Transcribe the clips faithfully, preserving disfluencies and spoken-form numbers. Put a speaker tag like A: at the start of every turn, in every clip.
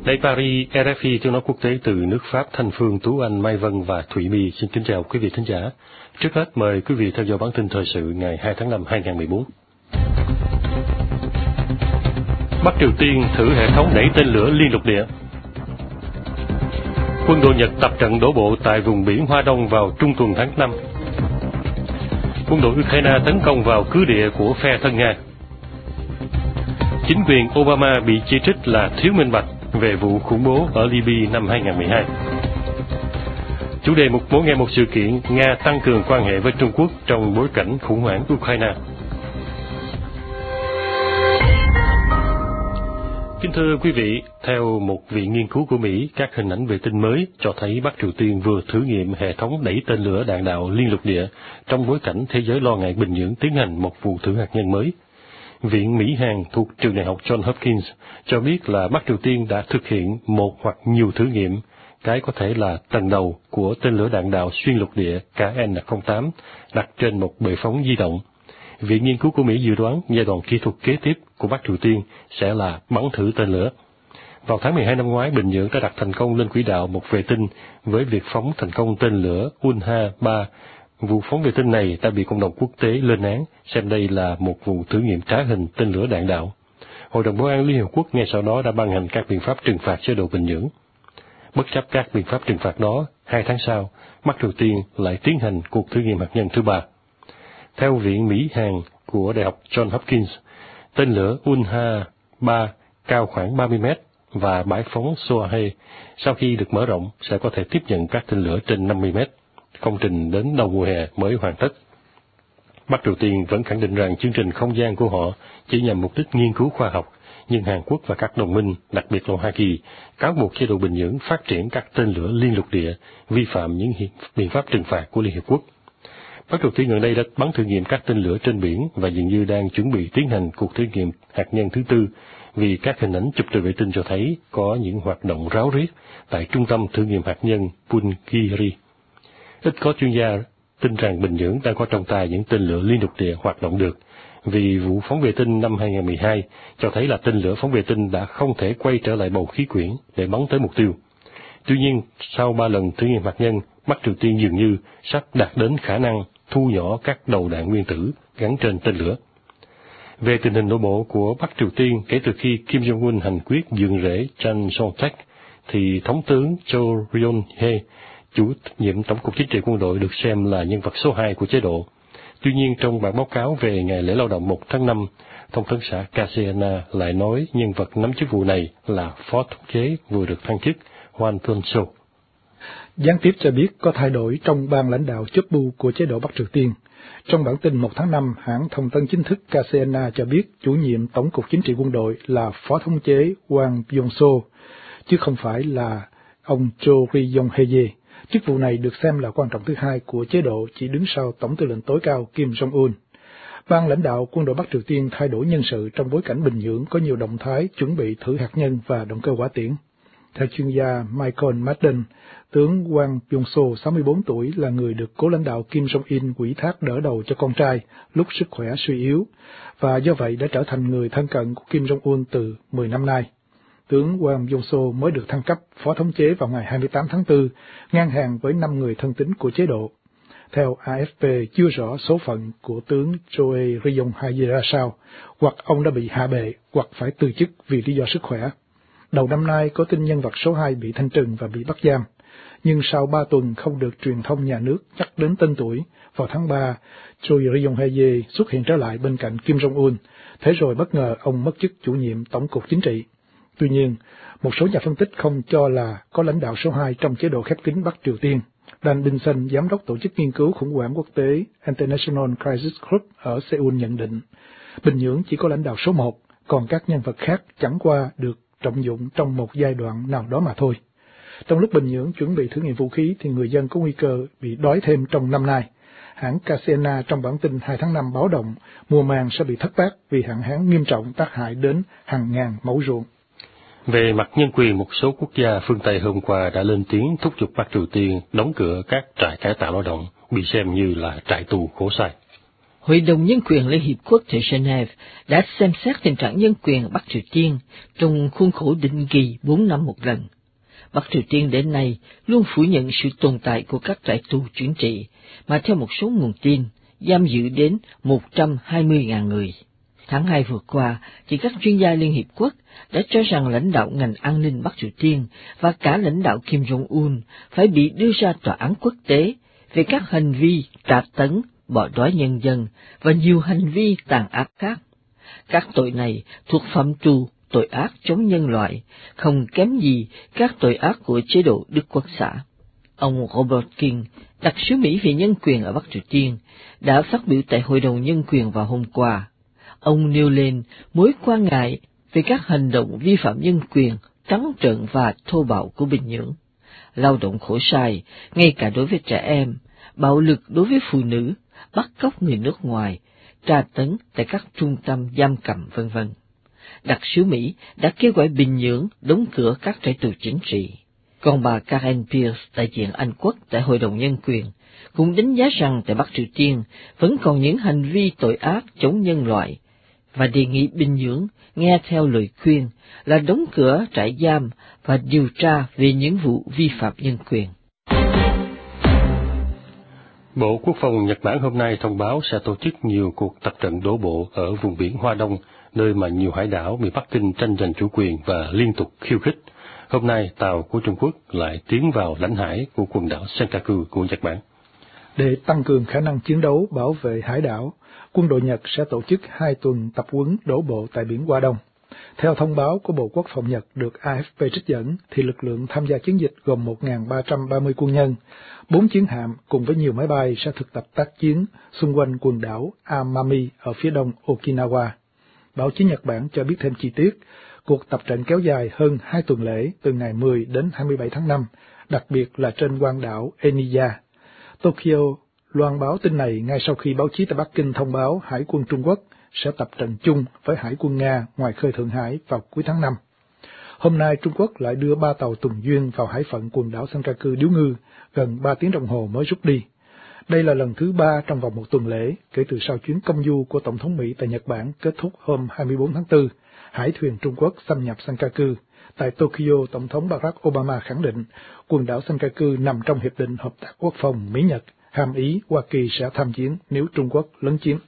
A: Đây Paris, rờ ép i tiếng nói quốc tế từ nước Pháp. Thanh Phương, Tú Anh, Mai Vân và Thủy My xin kính chào quý vị thính giả. Trước hết mời quý vị theo dõi bản tin thời sự ngày hai tháng năm hai nghìn không trăm mười bốn. Bắc Triều Tiên thử hệ thống đẩy tên lửa liên lục địa. Quân đội Nhật tập trận đổ bộ tại vùng biển Hoa Đông vào trung tuần tháng năm. Quân đội Ukraine tấn công vào cứ địa của phe thân Nga. Chính quyền Obama bị chỉ trích là thiếu minh bạch về vụ khủng bố ở Libya năm hai nghìn không trăm mười hai. Chủ đề một mỗi ngày một sự kiện, Nga tăng cường quan hệ với Trung Quốc trong bối cảnh khủng hoảng Ukraine. Kính thưa quý vị, theo một viện nghiên cứu của Mỹ, các hình ảnh vệ tinh mới cho thấy Bắc Triều Tiên vừa thử nghiệm hệ thống đẩy tên lửa đạn đạo liên lục địa trong bối cảnh thế giới lo ngại Bình Nhưỡng tiến hành một vụ thử hạt nhân mới. Viện Mỹ-Hàn thuộc trường đại học Johns Hopkins cho biết là Bắc Triều Tiên đã thực hiện một hoặc nhiều thử nghiệm, cái có thể là tầng đầu của tên lửa đạn đạo xuyên lục địa K N không tám đặt trên một bệ phóng di động. Viện nghiên cứu của Mỹ dự đoán giai đoạn kỹ thuật kế tiếp của Bắc Triều Tiên sẽ là bắn thử tên lửa. Vào tháng mười hai năm ngoái, Bình Nhưỡng đã đặt thành công lên quỹ đạo một vệ tinh với việc phóng thành công tên lửa Unha ba. Vụ phóng vệ tinh này đã bị cộng đồng quốc tế lên án, xem đây là một vụ thử nghiệm trá hình tên lửa đạn đạo. Hội đồng Bảo an Liên Hợp Quốc ngay sau đó đã ban hành các biện pháp trừng phạt chế độ Bình Nhưỡng. Bất chấp các biện pháp trừng phạt đó, hai tháng sau, Bắc Triều Tiên lại tiến hành cuộc thử nghiệm hạt nhân thứ ba. Theo Viện Mỹ-Hàn của Đại học Johns Hopkins, tên lửa Unha ba cao khoảng ba mươi mét và bãi phóng Sohae sau khi được mở rộng sẽ có thể tiếp nhận các tên lửa trên năm mươi mét. Công trình đến đầu mùa hè mới hoàn tất. Bắc Triều Tiên vẫn khẳng định rằng chương trình không gian của họ chỉ nhằm mục đích nghiên cứu khoa học, nhưng Hàn Quốc và các đồng minh, đặc biệt là Hoa Kỳ, cáo buộc chế độ Bình Nhưỡng phát triển các tên lửa liên lục địa, vi phạm những biện pháp trừng phạt của Liên Hiệp Quốc. Bắc Triều Tiên gần đây đã bắn thử nghiệm các tên lửa trên biển và dường như đang chuẩn bị tiến hành cuộc thử nghiệm hạt nhân thứ tư, vì các hình ảnh chụp từ vệ tinh cho thấy có những hoạt động ráo riết tại trung tâm thử nghiệm hạt nhân Punggye-ri. Ít có chuyên gia tin rằng Bình Nhưỡng đang có trong tay những tên lửa liên lục địa hoạt động được, vì vụ phóng vệ tinh năm hai nghìn không trăm mười hai cho thấy là tên lửa phóng vệ tinh đã không thể quay trở lại bầu khí quyển để bắn tới mục tiêu. Tuy nhiên, sau ba lần thử nghiệm hạt nhân, Bắc Triều Tiên dường như sắp đạt đến khả năng thu nhỏ các đầu đạn nguyên tử gắn trên tên lửa. Về tình hình nội bộ của Bắc Triều Tiên kể từ khi Kim Jong-un hành quyết dựng rễ Chan Song-tak, thì Thống tướng Cho Ryong-hae, chủ nhiệm Tổng cục Chính trị Quân đội, được xem là nhân vật số hai của chế độ. Tuy nhiên, trong bản báo cáo về ngày lễ lao động một tháng năm, Thông tấn xã K C N A lại nói nhân vật nắm chức vụ này là Phó Thống chế vừa được thăng chức Hwan Kyung-so.
B: Gián tiếp cho biết có thay đổi trong ban lãnh đạo chấp bu của chế độ Bắc Triều Tiên. Trong bản tin một tháng năm, hãng thông tấn chính thức K C N A cho biết chủ nhiệm Tổng cục Chính trị Quân đội là Phó Thống chế Hwang Byung-so, chứ không phải là ông Cho Ryong-hae. Chức vụ này được xem là quan trọng thứ hai của chế độ, chỉ đứng sau Tổng tư lệnh tối cao Kim Jong-un. Ban lãnh đạo quân đội Bắc Triều Tiên thay đổi nhân sự trong bối cảnh Bình Nhưỡng có nhiều động thái chuẩn bị thử hạt nhân và động cơ hỏa tiễn. Theo chuyên gia Michael Madden, tướng Hwang Byung-so, sáu mươi bốn tuổi, là người được cố lãnh đạo Kim Jong-un ủy thác đỡ đầu cho con trai lúc sức khỏe suy yếu, và do vậy đã trở thành người thân cận của Kim Jong-un từ mười năm nay. Tướng Hwang Byung-so mới được thăng cấp phó thống chế vào ngày hai mươi tám tháng tư, ngang hàng với năm người thân tín của chế độ. Theo A F P, chưa rõ số phận của tướng Choi Ryong-hae ra sao, hoặc ông đã bị hạ bệ, hoặc phải từ chức vì lý do sức khỏe. Đầu năm nay có tin nhân vật số hai bị thanh trừng và bị bắt giam, nhưng sau ba tuần không được truyền thông nhà nước nhắc đến tên tuổi, vào tháng ba, Choi Ryong-hae xuất hiện trở lại bên cạnh Kim Jong-un, thế rồi bất ngờ ông mất chức chủ nhiệm Tổng cục Chính trị. Tuy nhiên, một số nhà phân tích không cho là có lãnh đạo số hai trong chế độ khép kín Bắc Triều Tiên. Dan Binson, giám đốc tổ chức nghiên cứu khủng hoảng quốc tế International Crisis Group ở Seoul nhận định, Bình Nhưỡng chỉ có lãnh đạo số một, còn các nhân vật khác chẳng qua được trọng dụng trong một giai đoạn nào đó mà thôi. Trong lúc Bình Nhưỡng chuẩn bị thử nghiệm vũ khí thì người dân có nguy cơ bị đói thêm trong năm nay. Hãng K C N A trong bản tin hai tháng năm báo động mùa màng sẽ bị thất bát vì hạn hán nghiêm trọng tác hại đến hàng ngàn mẫu ruộng.
A: Về mặt nhân quyền, một số quốc gia phương Tây hôm qua đã lên tiếng thúc giục Bắc Triều Tiên đóng cửa các trại cải tạo lao động, bị xem như là trại tù khổ sai.
C: Hội đồng Nhân quyền Liên Hiệp Quốc tại Geneva đã xem xét tình trạng nhân quyền Bắc Triều Tiên trong khuôn khổ định kỳ bốn năm một lần. Bắc Triều Tiên đến nay luôn phủ nhận sự tồn tại của các trại tù chính trị, mà theo một số nguồn tin, giam giữ đến một trăm hai mươi nghìn người. Tháng hai vừa qua, thì các chuyên gia Liên Hiệp Quốc đã cho rằng lãnh đạo ngành an ninh Bắc Triều Tiên và cả lãnh đạo Kim Jong-un phải bị đưa ra tòa án quốc tế về các hành vi tra tấn, bỏ đói nhân dân và nhiều hành vi tàn ác khác. Các tội này thuộc phạm trù tội ác chống nhân loại, không kém gì các tội ác của chế độ Đức Quốc xã. Ông Robert King, đặc sứ Mỹ về nhân quyền ở Bắc Triều Tiên, đã phát biểu tại Hội đồng Nhân quyền vào hôm qua. Ông nêu lên mối quan ngại về các hành động vi phạm nhân quyền trắng trợn và thô bạo của Bình Nhưỡng, lao động khổ sai, ngay cả đối với trẻ em, bạo lực đối với phụ nữ, bắt cóc người nước ngoài, tra tấn tại các trung tâm giam cầm vân vân. Đặc sứ Mỹ đã kêu gọi Bình Nhưỡng đóng cửa các trại tù chính trị. Còn bà Karen Pierce, đại diện Anh Quốc tại Hội đồng Nhân quyền, cũng đánh giá rằng tại Bắc Triều Tiên vẫn còn những hành vi tội ác chống nhân loại, và đề nghị Bình Nhưỡng nghe theo lời khuyên là đóng cửa trại giam và điều tra về những vụ vi phạm nhân quyền.
A: Bộ Quốc phòng Nhật Bản hôm nay thông báo sẽ tổ chức nhiều cuộc tập trận đổ bộ ở vùng biển Hoa Đông, nơi mà nhiều hải đảo bị Bắc Kinh tranh giành chủ quyền và liên tục khiêu khích. Hôm nay, tàu của Trung Quốc lại tiến vào lãnh hải của quần đảo Senkaku của Nhật Bản.
B: Để tăng cường khả năng chiến đấu bảo vệ hải đảo, quân đội Nhật sẽ tổ chức hai tuần tập huấn đổ bộ tại biển Hoa Đông. Theo thông báo của Bộ Quốc phòng Nhật được a ép pê trích dẫn, thì lực lượng tham gia chiến dịch gồm một nghìn ba trăm ba mươi quân nhân, bốn chiến hạm cùng với nhiều máy bay sẽ thực tập tác chiến xung quanh quần đảo Amami ở phía đông Okinawa. Báo chí Nhật Bản cho biết thêm chi tiết, cuộc tập trận kéo dài hơn hai tuần lễ từ ngày mười đến hai mươi bảy tháng năm, đặc biệt là trên quần đảo Eniya. Tokyo loan báo tin này ngay sau khi báo chí tại Bắc Kinh thông báo Hải quân Trung Quốc sẽ tập trận chung với Hải quân Nga ngoài khơi Thượng Hải vào cuối tháng năm. Hôm nay, Trung Quốc lại đưa ba tàu tuần duyên vào hải phận quần đảo Senkaku điếu ngư, gần ba tiếng đồng hồ mới rút đi. Đây là lần thứ ba trong vòng một tuần lễ kể từ sau chuyến công du của Tổng thống Mỹ tại Nhật Bản kết thúc hôm hai mươi bốn tháng tư. Hải thuyền Trung Quốc xâm nhập Senkaku. Tại Tokyo, Tổng thống Barack Obama khẳng định quần đảo Senkaku nằm trong Hiệp định Hợp tác Quốc phòng Mỹ-Nhật, hàm ý Hoa Kỳ sẽ tham chiến nếu Trung Quốc lấn chiếm.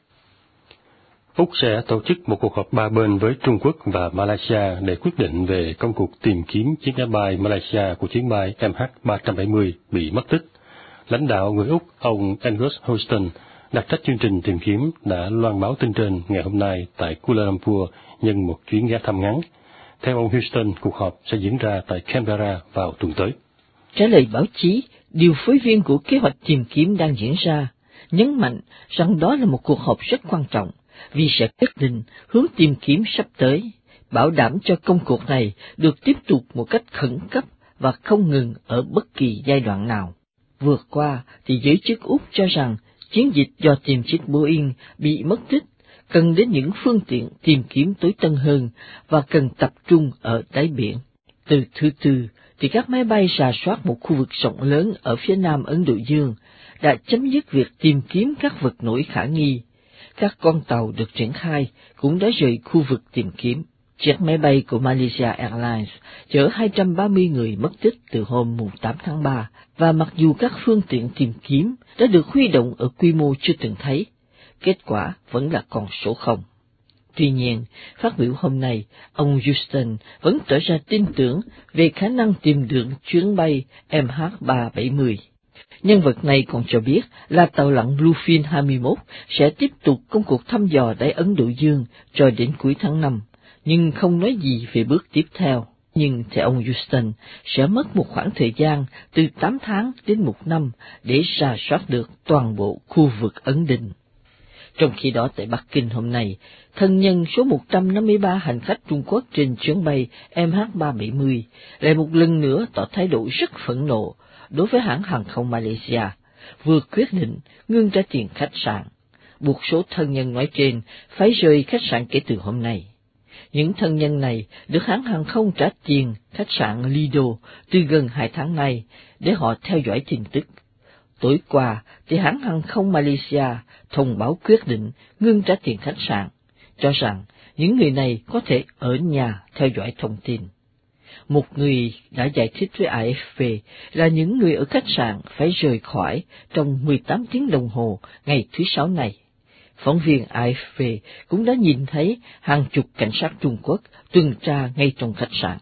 A: Úc sẽ tổ chức một cuộc họp ba bên với Trung Quốc và Malaysia để quyết định về công cuộc tìm kiếm chiếc máy bay Malaysia của chuyến bay M H ba bảy không bị mất tích. Lãnh đạo người Úc, ông Angus Houston, đặc trách chương trình tìm kiếm, đã loan báo tin trên ngày hôm nay tại Kuala Lumpur nhân một chuyến ghé thăm ngắn. Theo ông Houston, cuộc họp sẽ diễn ra tại Canberra vào tuần tới.
C: Trả lời báo chí, điều phối viên của kế hoạch tìm kiếm đang diễn ra nhấn mạnh rằng đó là một cuộc họp rất quan trọng vì sẽ quyết định hướng tìm kiếm sắp tới, bảo đảm cho công cuộc này được tiếp tục một cách khẩn cấp và không ngừng ở bất kỳ giai đoạn nào. Vừa qua thì giới chức Úc cho rằng chiến dịch do tìm chiếc Boeing bị mất tích cần đến những phương tiện tìm kiếm tối tân hơn và cần tập trung ở đáy biển. Từ thứ Tư thì các máy bay rà soát một khu vực rộng lớn ở phía nam Ấn Độ Dương đã chấm dứt việc tìm kiếm các vật nổi khả nghi. Các con tàu được triển khai cũng đã rời khu vực tìm kiếm. Chiếc máy bay của Malaysia Airlines chở hai trăm ba mươi người mất tích từ hôm tám tháng ba, và mặc dù các phương tiện tìm kiếm đã được huy động ở quy mô chưa từng thấy, kết quả vẫn là con số không. Tuy nhiên, phát biểu hôm nay, ông Houston vẫn tỏ ra tin tưởng về khả năng tìm được chuyến bay M H ba bảy không. Nhân vật này còn cho biết là tàu lặn Bluefin hai mươi mốt sẽ tiếp tục công cuộc thăm dò đáy Ấn Độ Dương cho đến cuối tháng năm, nhưng không nói gì về bước tiếp theo. Nhưng theo ông Houston, sẽ mất một khoảng thời gian từ tám tháng đến một năm để rà soát được toàn bộ khu vực Ấn Định. Trong khi đó tại Bắc Kinh hôm nay, thân nhân số một trăm năm mươi ba hành khách Trung Quốc trên chuyến bay M H ba bảy không lại một lần nữa tỏ thái độ rất phẫn nộ đối với hãng hàng không Malaysia, vừa quyết định ngưng trả tiền khách sạn, buộc số thân nhân nói trên phải rời khách sạn kể từ hôm nay. Những thân nhân này được hãng hàng không trả tiền khách sạn Lido từ gần hai tháng nay để họ theo dõi tin tức. Tối qua, thì hãng hàng không Malaysia thông báo quyết định ngưng trả tiền khách sạn, cho rằng những người này có thể ở nhà theo dõi thông tin. Một người đã giải thích với a ép pê là những người ở khách sạn phải rời khỏi trong mười tám tiếng đồng hồ ngày thứ Sáu này. Phóng viên a ép pê cũng đã nhìn thấy hàng chục cảnh sát Trung Quốc tuần tra ngay trong khách sạn.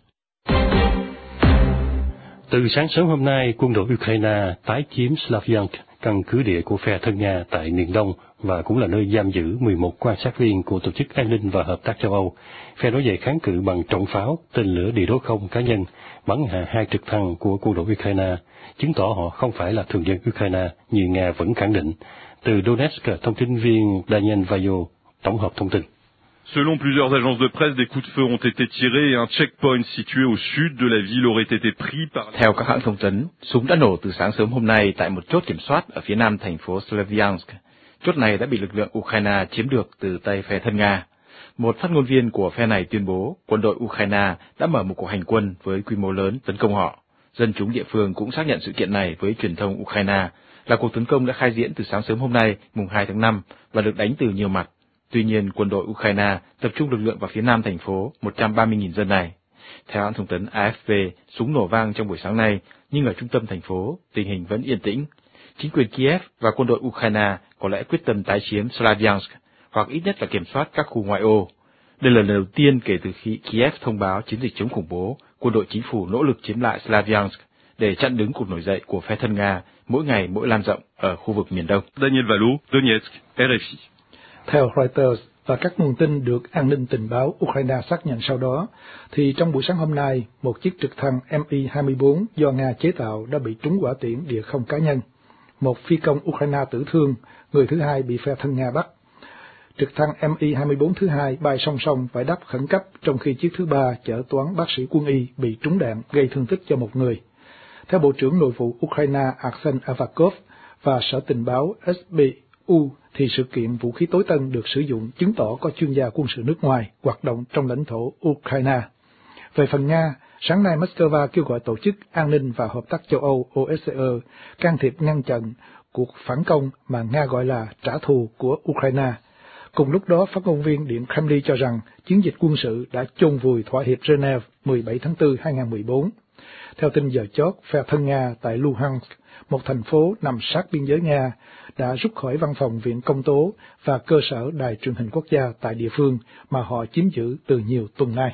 A: Từ sáng sớm hôm nay, quân đội Ukraine tái chiếm Slavyansk, căn cứ địa của phe thân Nga tại miền Đông và cũng là nơi giam giữ mười một quan sát viên của Tổ chức An ninh và Hợp tác châu Âu. Phe nổi dậy kháng cự bằng trọng pháo, tên lửa địa đối không cá nhân, bắn hạ hai trực thăng của quân đội Ukraine, chứng tỏ họ không phải là thường dân Ukraine như Nga vẫn khẳng định. Từ Donetsk, thông tin viên Daniel Vayo tổng hợp thông tin.
D: Selon plusieurs agences de presse, des coups de feu ont été tirés et un checkpoint situé au sud de la ville aurait été pris par...
E: Theo các hãng thông tấn, súng đã nổ từ sáng sớm hôm nay tại một chốt kiểm soát ở phía nam thành phố Slavyansk. Chốt này đã bị lực lượng Ukraine chiếm được từ tay phe thân Nga. Một phát ngôn viên của phe này tuyên bố quân đội Ukraine đã mở một cuộc hành quân với quy mô lớn tấn công họ. Dân chúng địa phương cũng xác nhận sự kiện này với truyền thông Ukraine là cuộc tấn công đã khai diễn từ sáng sớm hôm nay, mùng hai tháng năm, và được đánh từ nhiều mặt. Tuy nhiên, quân đội Ukraine tập trung lực lượng vào phía nam thành phố một trăm ba mươi nghìn dân này. Theo hãng thông tấn a ép pê, súng nổ vang trong buổi sáng nay, nhưng ở trung tâm thành phố, tình hình vẫn yên tĩnh. Chính quyền Kiev và quân đội Ukraine có lẽ quyết tâm tái chiếm Slavyansk, hoặc ít nhất là kiểm soát các khu ngoại ô. Đây là lần đầu tiên kể từ khi Kiev thông báo chiến dịch chống khủng bố, quân đội chính phủ nỗ lực chiếm lại Slavyansk để chặn đứng cuộc nổi dậy của phe thân Nga mỗi ngày mỗi lan rộng ở khu vực miền Đông.
D: Daniel Valo, Donetsk, rờ ép i.
B: Theo Reuters và các nguồn tin được an ninh tình báo Ukraine xác nhận sau đó, thì trong buổi sáng hôm nay, một chiếc trực thăng M I hai mươi bốn do Nga chế tạo đã bị trúng quả tiễn địa không cá nhân. Một phi công Ukraine tử thương, người thứ hai bị phe thân Nga bắt. Trực thăng M I hai mươi bốn thứ hai bay song song phải đáp khẩn cấp, trong khi chiếc thứ ba chở toán bác sĩ quân y bị trúng đạn gây thương tích cho một người. Theo Bộ trưởng Nội vụ Ukraine Arsen Avakov và Sở Tình báo S B U, thì sự kiện vũ khí tối tân được sử dụng chứng tỏ có chuyên gia quân sự nước ngoài hoạt động trong lãnh thổ Ukraine. Về phần Nga, sáng nay Moscow kêu gọi Tổ chức An ninh và Hợp tác châu Âu O S C E can thiệp ngăn chặn cuộc phản công mà Nga gọi là trả thù của Ukraine. Cùng lúc đó, phát ngôn viên Điện Kremlin cho rằng chiến dịch quân sự đã chôn vùi thỏa hiệp Geneva mười bảy tháng tư hai nghìn không trăm mười bốn. Theo tin giờ chót, phe thân Nga tại Luhansk, một thành phố nằm sát biên giới Nga, đã rút khỏi văn phòng Viện Công tố và cơ sở đài truyền hình quốc gia tại địa phương mà họ chiếm giữ từ nhiều tuần nay.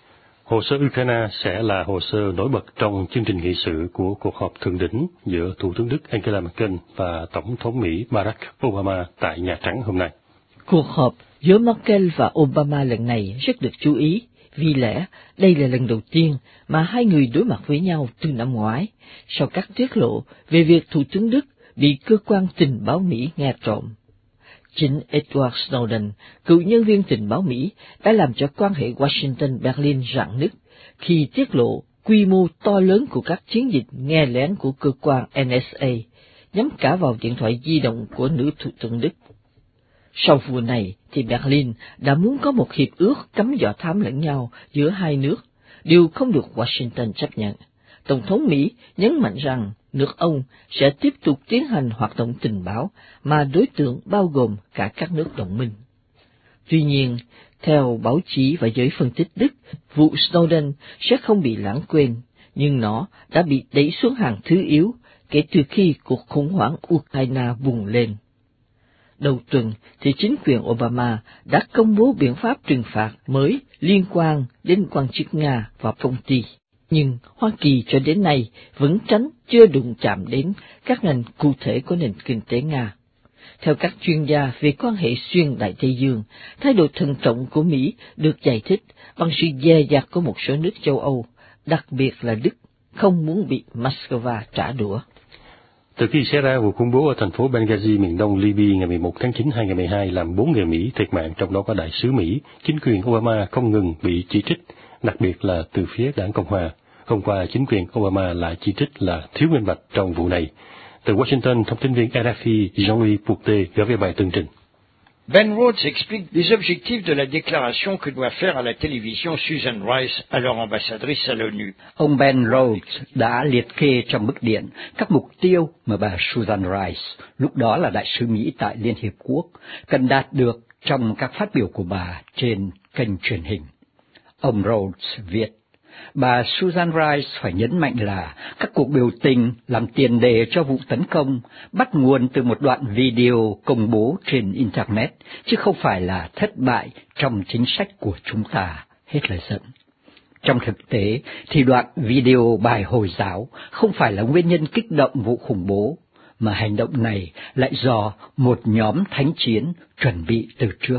A: Hồ sơ Ukraine sẽ là hồ sơ nổi bật trong chương trình nghị sự của cuộc họp thượng đỉnh giữa Thủ tướng Đức Angela Merkel và Tổng thống Mỹ Barack Obama tại Nhà Trắng hôm nay.
C: Cuộc họp giữa Merkel và Obama lần này rất được chú ý, vì lẽ đây là lần đầu tiên mà hai người đối mặt với nhau từ năm ngoái, sau các tiết lộ về việc Thủ tướng Đức bị cơ quan tình báo Mỹ nghe trộm. Chính Edward Snowden, cựu nhân viên tình báo Mỹ, đã làm cho quan hệ Washington-Berlin rạn nứt khi tiết lộ quy mô to lớn của các chiến dịch nghe lén của cơ quan N S A, nhắm cả vào điện thoại di động của nữ Thủ tướng Đức. Sau vụ này thì Berlin đã muốn có một hiệp ước cấm dò thám lẫn nhau giữa hai nước, điều không được Washington chấp nhận. Tổng thống Mỹ nhấn mạnh rằng nước ông sẽ tiếp tục tiến hành hoạt động tình báo mà đối tượng bao gồm cả các nước đồng minh. Tuy nhiên, theo báo chí và giới phân tích Đức, vụ Snowden sẽ không bị lãng quên, nhưng nó đã bị đẩy xuống hàng thứ yếu kể từ khi cuộc khủng hoảng Ukraine bùng lên. Đầu tuần thì chính quyền Obama đã công bố biện pháp trừng phạt mới liên quan đến quan chức Nga và công ty. Nhưng Hoa Kỳ cho đến nay vẫn tránh chưa đụng chạm đến các ngành cụ thể của nền kinh tế Nga. Theo các chuyên gia về quan hệ xuyên Đại Tây Dương, thái độ thận trọng của Mỹ được giải thích bằng sự dè dặt của một số nước châu Âu, đặc biệt là Đức, không muốn bị Moscow trả đũa.
A: Từ khi xảy ra vụ khủng bố ở thành phố Benghazi, miền đông Libya ngày mười một tháng chín hai nghìn không trăm mười hai làm bốn người Mỹ thiệt mạng, trong đó có đại sứ Mỹ, chính quyền Obama không ngừng bị chỉ trích, đặc biệt là từ phía đảng Cộng hòa. Hôm qua, chính quyền Obama lại chỉ trích là thiếu minh bạch trong vụ này. Từ Washington, thông tin viên R F I Jean-Louis Poutet gửi về bài tường trình.
F: Ben Rhodes explique les objectifs de la déclaration que doit faire à la télévision Susan Rice, alors ambassadrice à l'ONU.
G: Ông Ben Rhodes đã liệt kê trong bức điện các mục tiêu mà bà Susan Rice, lúc đó là đại sứ Mỹ tại Liên Hiệp Quốc, cần đạt được trong các phát biểu của bà trên kênh truyền hình. Ông Rhodes viết, bà Susan Rice phải nhấn mạnh là các cuộc biểu tình làm tiền đề cho vụ tấn công bắt nguồn từ một đoạn video công bố trên Internet, chứ không phải là thất bại trong chính sách của chúng ta, hết lời dẫn. Trong thực tế thì đoạn video bài Hồi giáo không phải là nguyên nhân kích động vụ khủng bố, mà hành động này lại do một nhóm thánh chiến chuẩn bị từ trước.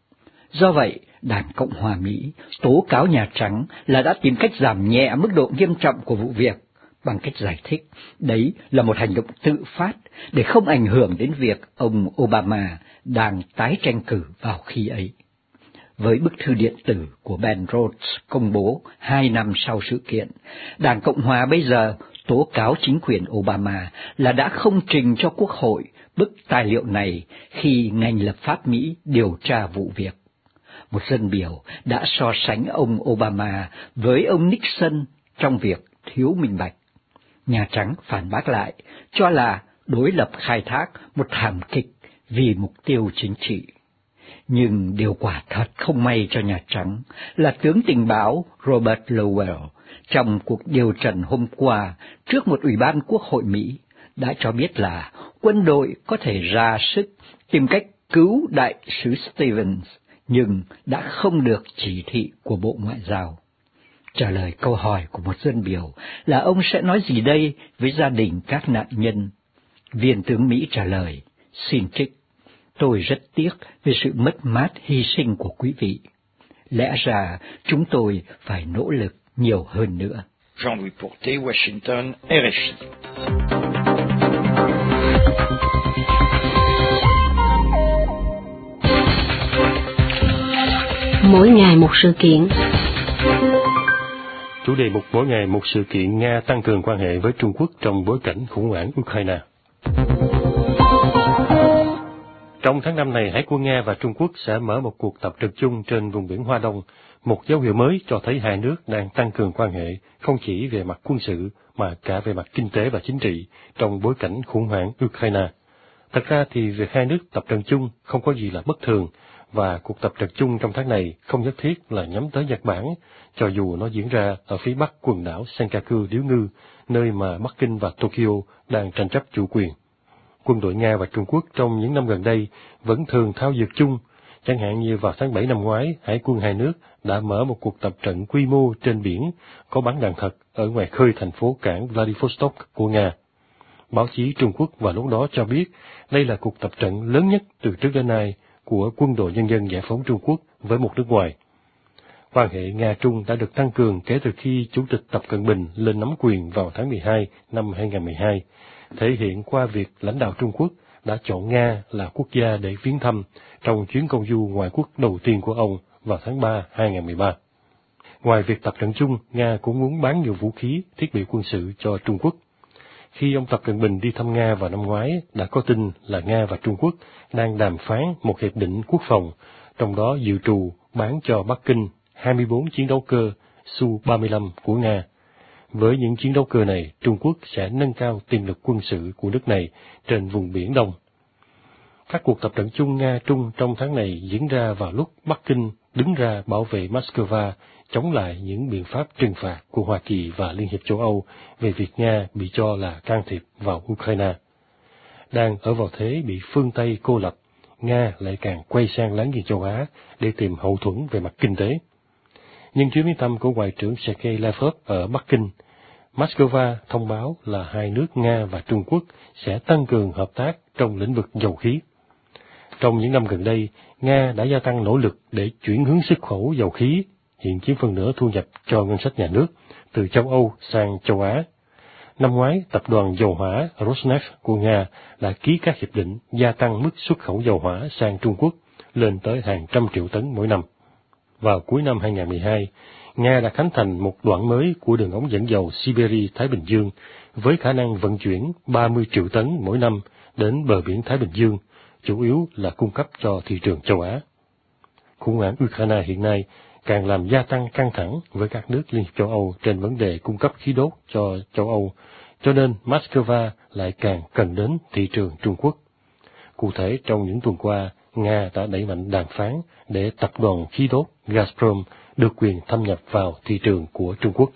G: Do vậy, Đảng Cộng hòa Mỹ tố cáo Nhà Trắng là đã tìm cách giảm nhẹ mức độ nghiêm trọng của vụ việc bằng cách giải thích đấy là một hành động tự phát để không ảnh hưởng đến việc ông Obama đang tái tranh cử vào khi ấy. Với bức thư điện tử của Ben Rhodes công bố hai năm sau sự kiện, Đảng Cộng hòa bây giờ tố cáo chính quyền Obama là đã không trình cho Quốc hội bức tài liệu này khi ngành lập pháp Mỹ điều tra vụ việc. Một dân biểu đã so sánh ông Obama với ông Nixon trong việc thiếu minh bạch. Nhà Trắng phản bác lại, cho là đối lập khai thác một thảm kịch vì mục tiêu chính trị. Nhưng điều quả thật không may cho Nhà Trắng là tướng tình báo Robert Lowell trong cuộc điều trần hôm qua trước một ủy ban Quốc hội Mỹ đã cho biết là quân đội có thể ra sức tìm cách cứu đại sứ Stevens, nhưng đã không được chỉ thị của Bộ Ngoại giao. Trả lời câu hỏi của một dân biểu là ông sẽ nói gì đây với gia đình các nạn nhân, viên tướng Mỹ trả lời, xin trích, tôi rất tiếc về sự mất mát hy sinh của quý vị. Lẽ ra chúng tôi phải nỗ lực nhiều hơn nữa.
F: Jean-Louis Porté, Washington, R F I.
H: Mỗi ngày một sự kiện.
A: Chủ đề mục mỗi ngày một sự kiện: Nga tăng cường quan hệ với Trung Quốc trong bối cảnh khủng hoảng Ukraine. Trong tháng năm này, Hải quân Nga và Trung Quốc sẽ mở một cuộc tập trận chung trên vùng biển Hoa Đông, một dấu hiệu mới cho thấy hai nước đang tăng cường quan hệ không chỉ về mặt quân sự mà cả về mặt kinh tế và chính trị trong bối cảnh khủng hoảng Ukraine. Thật ra thì việc hai nước tập trận chung không có gì là bất thường, và cuộc tập trận chung trong tháng này không nhất thiết là nhắm tới Nhật Bản, cho dù nó diễn ra ở phía bắc quần đảo Senkaku điếu ngư, nơi mà Bắc Kinh và Tokyo đang tranh chấp chủ quyền. Quân đội Nga và Trung Quốc trong những năm gần đây vẫn thường thao dượt chung, chẳng hạn như vào tháng bảy năm ngoái, Hải quân hai nước đã mở một cuộc tập trận quy mô trên biển có bắn đạn thật ở ngoài khơi thành phố cảng Vladivostok của Nga. Báo chí Trung Quốc vào lúc đó cho biết đây là cuộc tập trận lớn nhất từ trước đến nay của Quân đội Nhân dân Giải phóng Trung Quốc với một nước ngoài. Quan hệ Nga-Trung đã được tăng cường kể từ khi Chủ tịch Tập Cận Bình lên nắm quyền vào tháng mười hai năm hai nghìn không trăm mười hai, thể hiện qua việc lãnh đạo Trung Quốc đã chọn Nga là quốc gia để viếng thăm trong chuyến công du ngoại quốc đầu tiên của ông vào tháng ba hai nghìn không trăm mười ba. Ngoài việc tập trận chung, Nga cũng muốn bán nhiều vũ khí, thiết bị quân sự cho Trung Quốc. Khi ông Tập Cận Bình đi thăm Nga vào năm ngoái, đã có tin là Nga và Trung Quốc đang đàm phán một hiệp định quốc phòng, trong đó dự trù bán cho Bắc Kinh hai mươi bốn chiến đấu cơ Su ba mươi lăm của Nga. Với những chiến đấu cơ này, Trung Quốc sẽ nâng cao tiềm lực quân sự của nước này trên vùng Biển Đông. Các cuộc tập trận chung Nga-Trung trong tháng này diễn ra vào lúc Bắc Kinh đứng ra bảo vệ Moscow chống lại những biện pháp trừng phạt của Hoa Kỳ và Liên hiệp châu Âu về việc Nga bị cho là can thiệp vào Ukraine. Đang ở vào thế bị phương Tây cô lập, Nga lại càng quay sang láng giềng châu Á để tìm hậu thuẫn về mặt kinh tế. Nhưng chuyến viếng thăm của Ngoại trưởng Sergei Lavrov ở Bắc Kinh, Moscow thông báo là hai nước Nga và Trung Quốc sẽ tăng cường hợp tác trong lĩnh vực dầu khí. Trong những năm gần đây, Nga đã gia tăng nỗ lực để chuyển hướng xuất khẩu dầu khí, hiện chiếm phần nửa thu nhập cho ngân sách nhà nước, từ châu Âu sang châu Á. Năm ngoái, tập đoàn dầu hỏa Rosneft của Nga đã ký các hiệp định gia tăng mức xuất khẩu dầu hỏa sang Trung Quốc lên tới hàng trăm triệu tấn mỗi năm. Vào cuối năm hai nghìn không trăm mười hai, Nga đã khánh thành một đoạn mới của đường ống dẫn dầu Siberia-Thái Bình Dương với khả năng vận chuyển ba mươi triệu tấn mỗi năm đến bờ biển Thái Bình Dương, chủ yếu là cung cấp cho thị trường châu Á. Khủng hoảng Ukraine hiện nay càng làm gia tăng căng thẳng với các nước Liên hiệp châu Âu trên vấn đề cung cấp khí đốt cho châu Âu, cho nên Moscow lại càng cần đến thị trường Trung Quốc. Cụ thể, trong những tuần qua, Nga đã đẩy mạnh đàm phán để tập đoàn khí đốt Gazprom được quyền thâm nhập vào thị trường của Trung Quốc.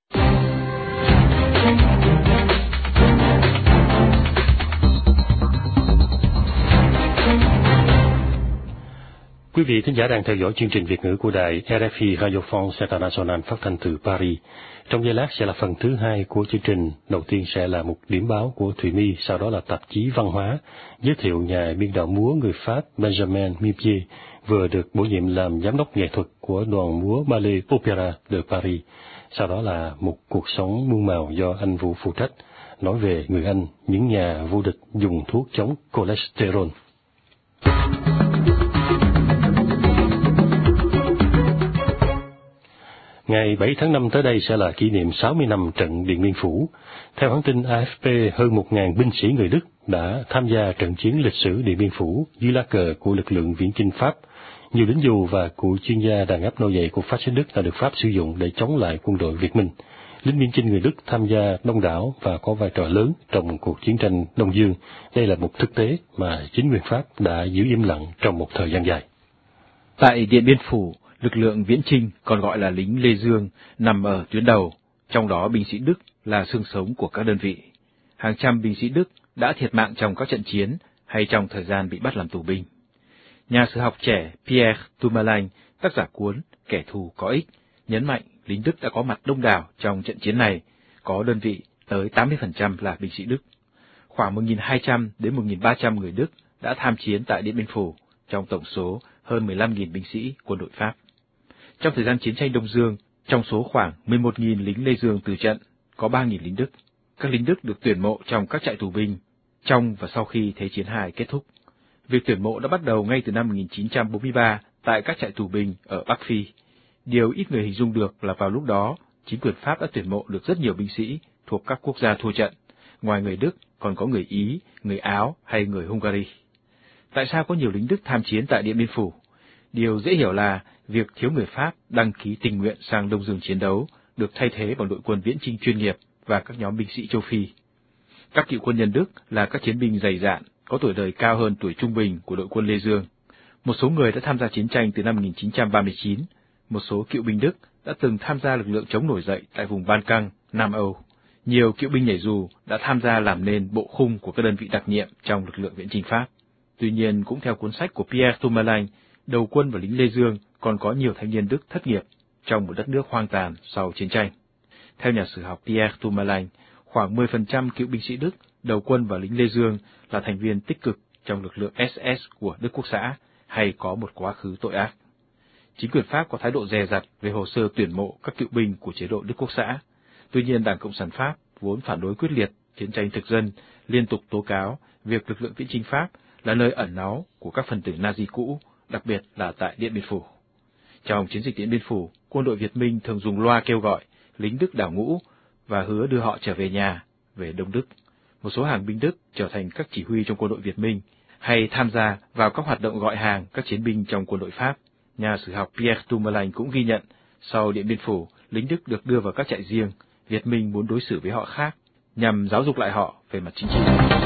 A: Quý vị thính giả đang theo dõi chương trình Việt ngữ của đài rờ ép i Radio France International phát thanh từ Paris. Trong giây lát sẽ là phần thứ hai của chương trình. Đầu tiên sẽ là một điểm báo của Thùy My, sau đó là tạp chí văn hóa, giới thiệu nhà biên đạo múa người Pháp Benjamin Millepied vừa được bổ nhiệm làm giám đốc nghệ thuật của đoàn múa Ballet Opéra de Paris. Sau đó là một cuộc sống muôn màu do anh Vũ phụ trách, nói về người Anh, những nhà vô địch dùng thuốc chống cholesterol. Ngày bảy tháng năm tới đây sẽ là kỷ niệm sáu mươi năm trận Điện Biên Phủ. Theo hãng tin a ép pê, hơn một nghìn binh sĩ người Đức đã tham gia trận chiến lịch sử Điện Biên Phủ dưới lá cờ của lực lượng viễn chinh Pháp. Nhiều lính dù và cụ chuyên gia đàn áp nô lệ của phát xít Đức đã được Pháp sử dụng để chống lại quân đội Việt Minh. Lính viễn chinh người Đức tham gia đông đảo và có vai trò lớn trong cuộc chiến tranh Đông Dương. Đây là một thực tế mà chính quyền Pháp đã giữ im lặng trong một thời gian dài.
E: Tại Điện Biên Phủ, lực lượng viễn chinh, còn gọi là lính Lê Dương, nằm ở tuyến đầu, trong đó binh sĩ Đức là xương sống của các đơn vị. Hàng trăm binh sĩ Đức đã thiệt mạng trong các trận chiến hay trong thời gian bị bắt làm tù binh. Nhà sử học trẻ Pierre Tourmalin, tác giả cuốn Kẻ thù có ích, nhấn mạnh lính Đức đã có mặt đông đảo trong trận chiến này, có đơn vị tới tám mươi phần trăm là binh sĩ Đức. Khoảng một nghìn hai trăm đến một nghìn ba trăm người Đức đã tham chiến tại Điện Biên Phủ, trong tổng số hơn mười lăm nghìn binh sĩ quân đội Pháp. Trong thời gian chiến tranh Đông Dương, trong số khoảng mười một nghìn lính Lê Dương từ trận, có ba nghìn lính Đức. Các lính Đức được tuyển mộ trong các trại tù binh, trong và sau khi Thế chiến hai kết thúc. Việc tuyển mộ đã bắt đầu ngay từ năm một nghìn chín trăm bốn mươi ba tại các trại tù binh ở Bắc Phi. Điều ít người hình dung được là vào lúc đó, chính quyền Pháp đã tuyển mộ được rất nhiều binh sĩ thuộc các quốc gia thua trận. Ngoài người Đức, còn có người Ý, người Áo hay người Hungary. Tại sao có nhiều lính Đức tham chiến tại Điện Biên Phủ? Điều dễ hiểu là việc thiếu người Pháp đăng ký tình nguyện sang Đông Dương chiến đấu được thay thế bằng đội quân viễn chinh chuyên nghiệp và các nhóm binh sĩ châu Phi. Các cựu quân nhân Đức là các chiến binh dày dạn, có tuổi đời cao hơn tuổi trung bình của đội quân Lê Dương. Một số người đã tham gia chiến tranh từ năm một nghìn chín trăm ba mươi chín. Một số cựu binh Đức đã từng tham gia lực lượng chống nổi dậy tại vùng Ban Căng, Nam Âu. Nhiều cựu binh nhảy dù đã tham gia làm nên bộ khung của các đơn vị đặc nhiệm trong lực lượng viễn chinh Pháp. Tuy nhiên, cũng theo cuốn sách của Pierre Tourmalin, đầu quân và lính Lê Dương còn có nhiều thanh niên Đức thất nghiệp trong một đất nước hoang tàn sau chiến tranh. Theo nhà sử học Pierre Tourmalin, khoảng mười phần trăm cựu binh sĩ Đức, đầu quân và lính Lê Dương là thành viên tích cực trong lực lượng ét ét của Đức Quốc xã hay có một quá khứ tội ác. Chính quyền Pháp có thái độ dè dặt về hồ sơ tuyển mộ các cựu binh của chế độ Đức Quốc xã. Tuy nhiên, Đảng Cộng sản Pháp vốn phản đối quyết liệt chiến tranh thực dân, liên tục tố cáo việc lực lượng viễn chinh Pháp là nơi ẩn náu của các phần tử Nazi cũ, đặc biệt là tại Điện Biên Phủ. Trong chiến dịch Điện Biên Phủ, quân đội Việt Minh thường dùng loa kêu gọi lính Đức đào ngũ và hứa đưa họ trở về nhà, về Đông Đức. Một số hàng binh Đức trở thành các chỉ huy trong quân đội Việt Minh hay tham gia vào các hoạt động gọi hàng các chiến binh trong quân đội Pháp. Nhà sử học Pierre Tourmalin cũng ghi nhận, sau Điện Biên Phủ, lính Đức được đưa vào các trại riêng, Việt Minh muốn đối xử với họ khác, nhằm giáo dục lại họ về mặt chính trị.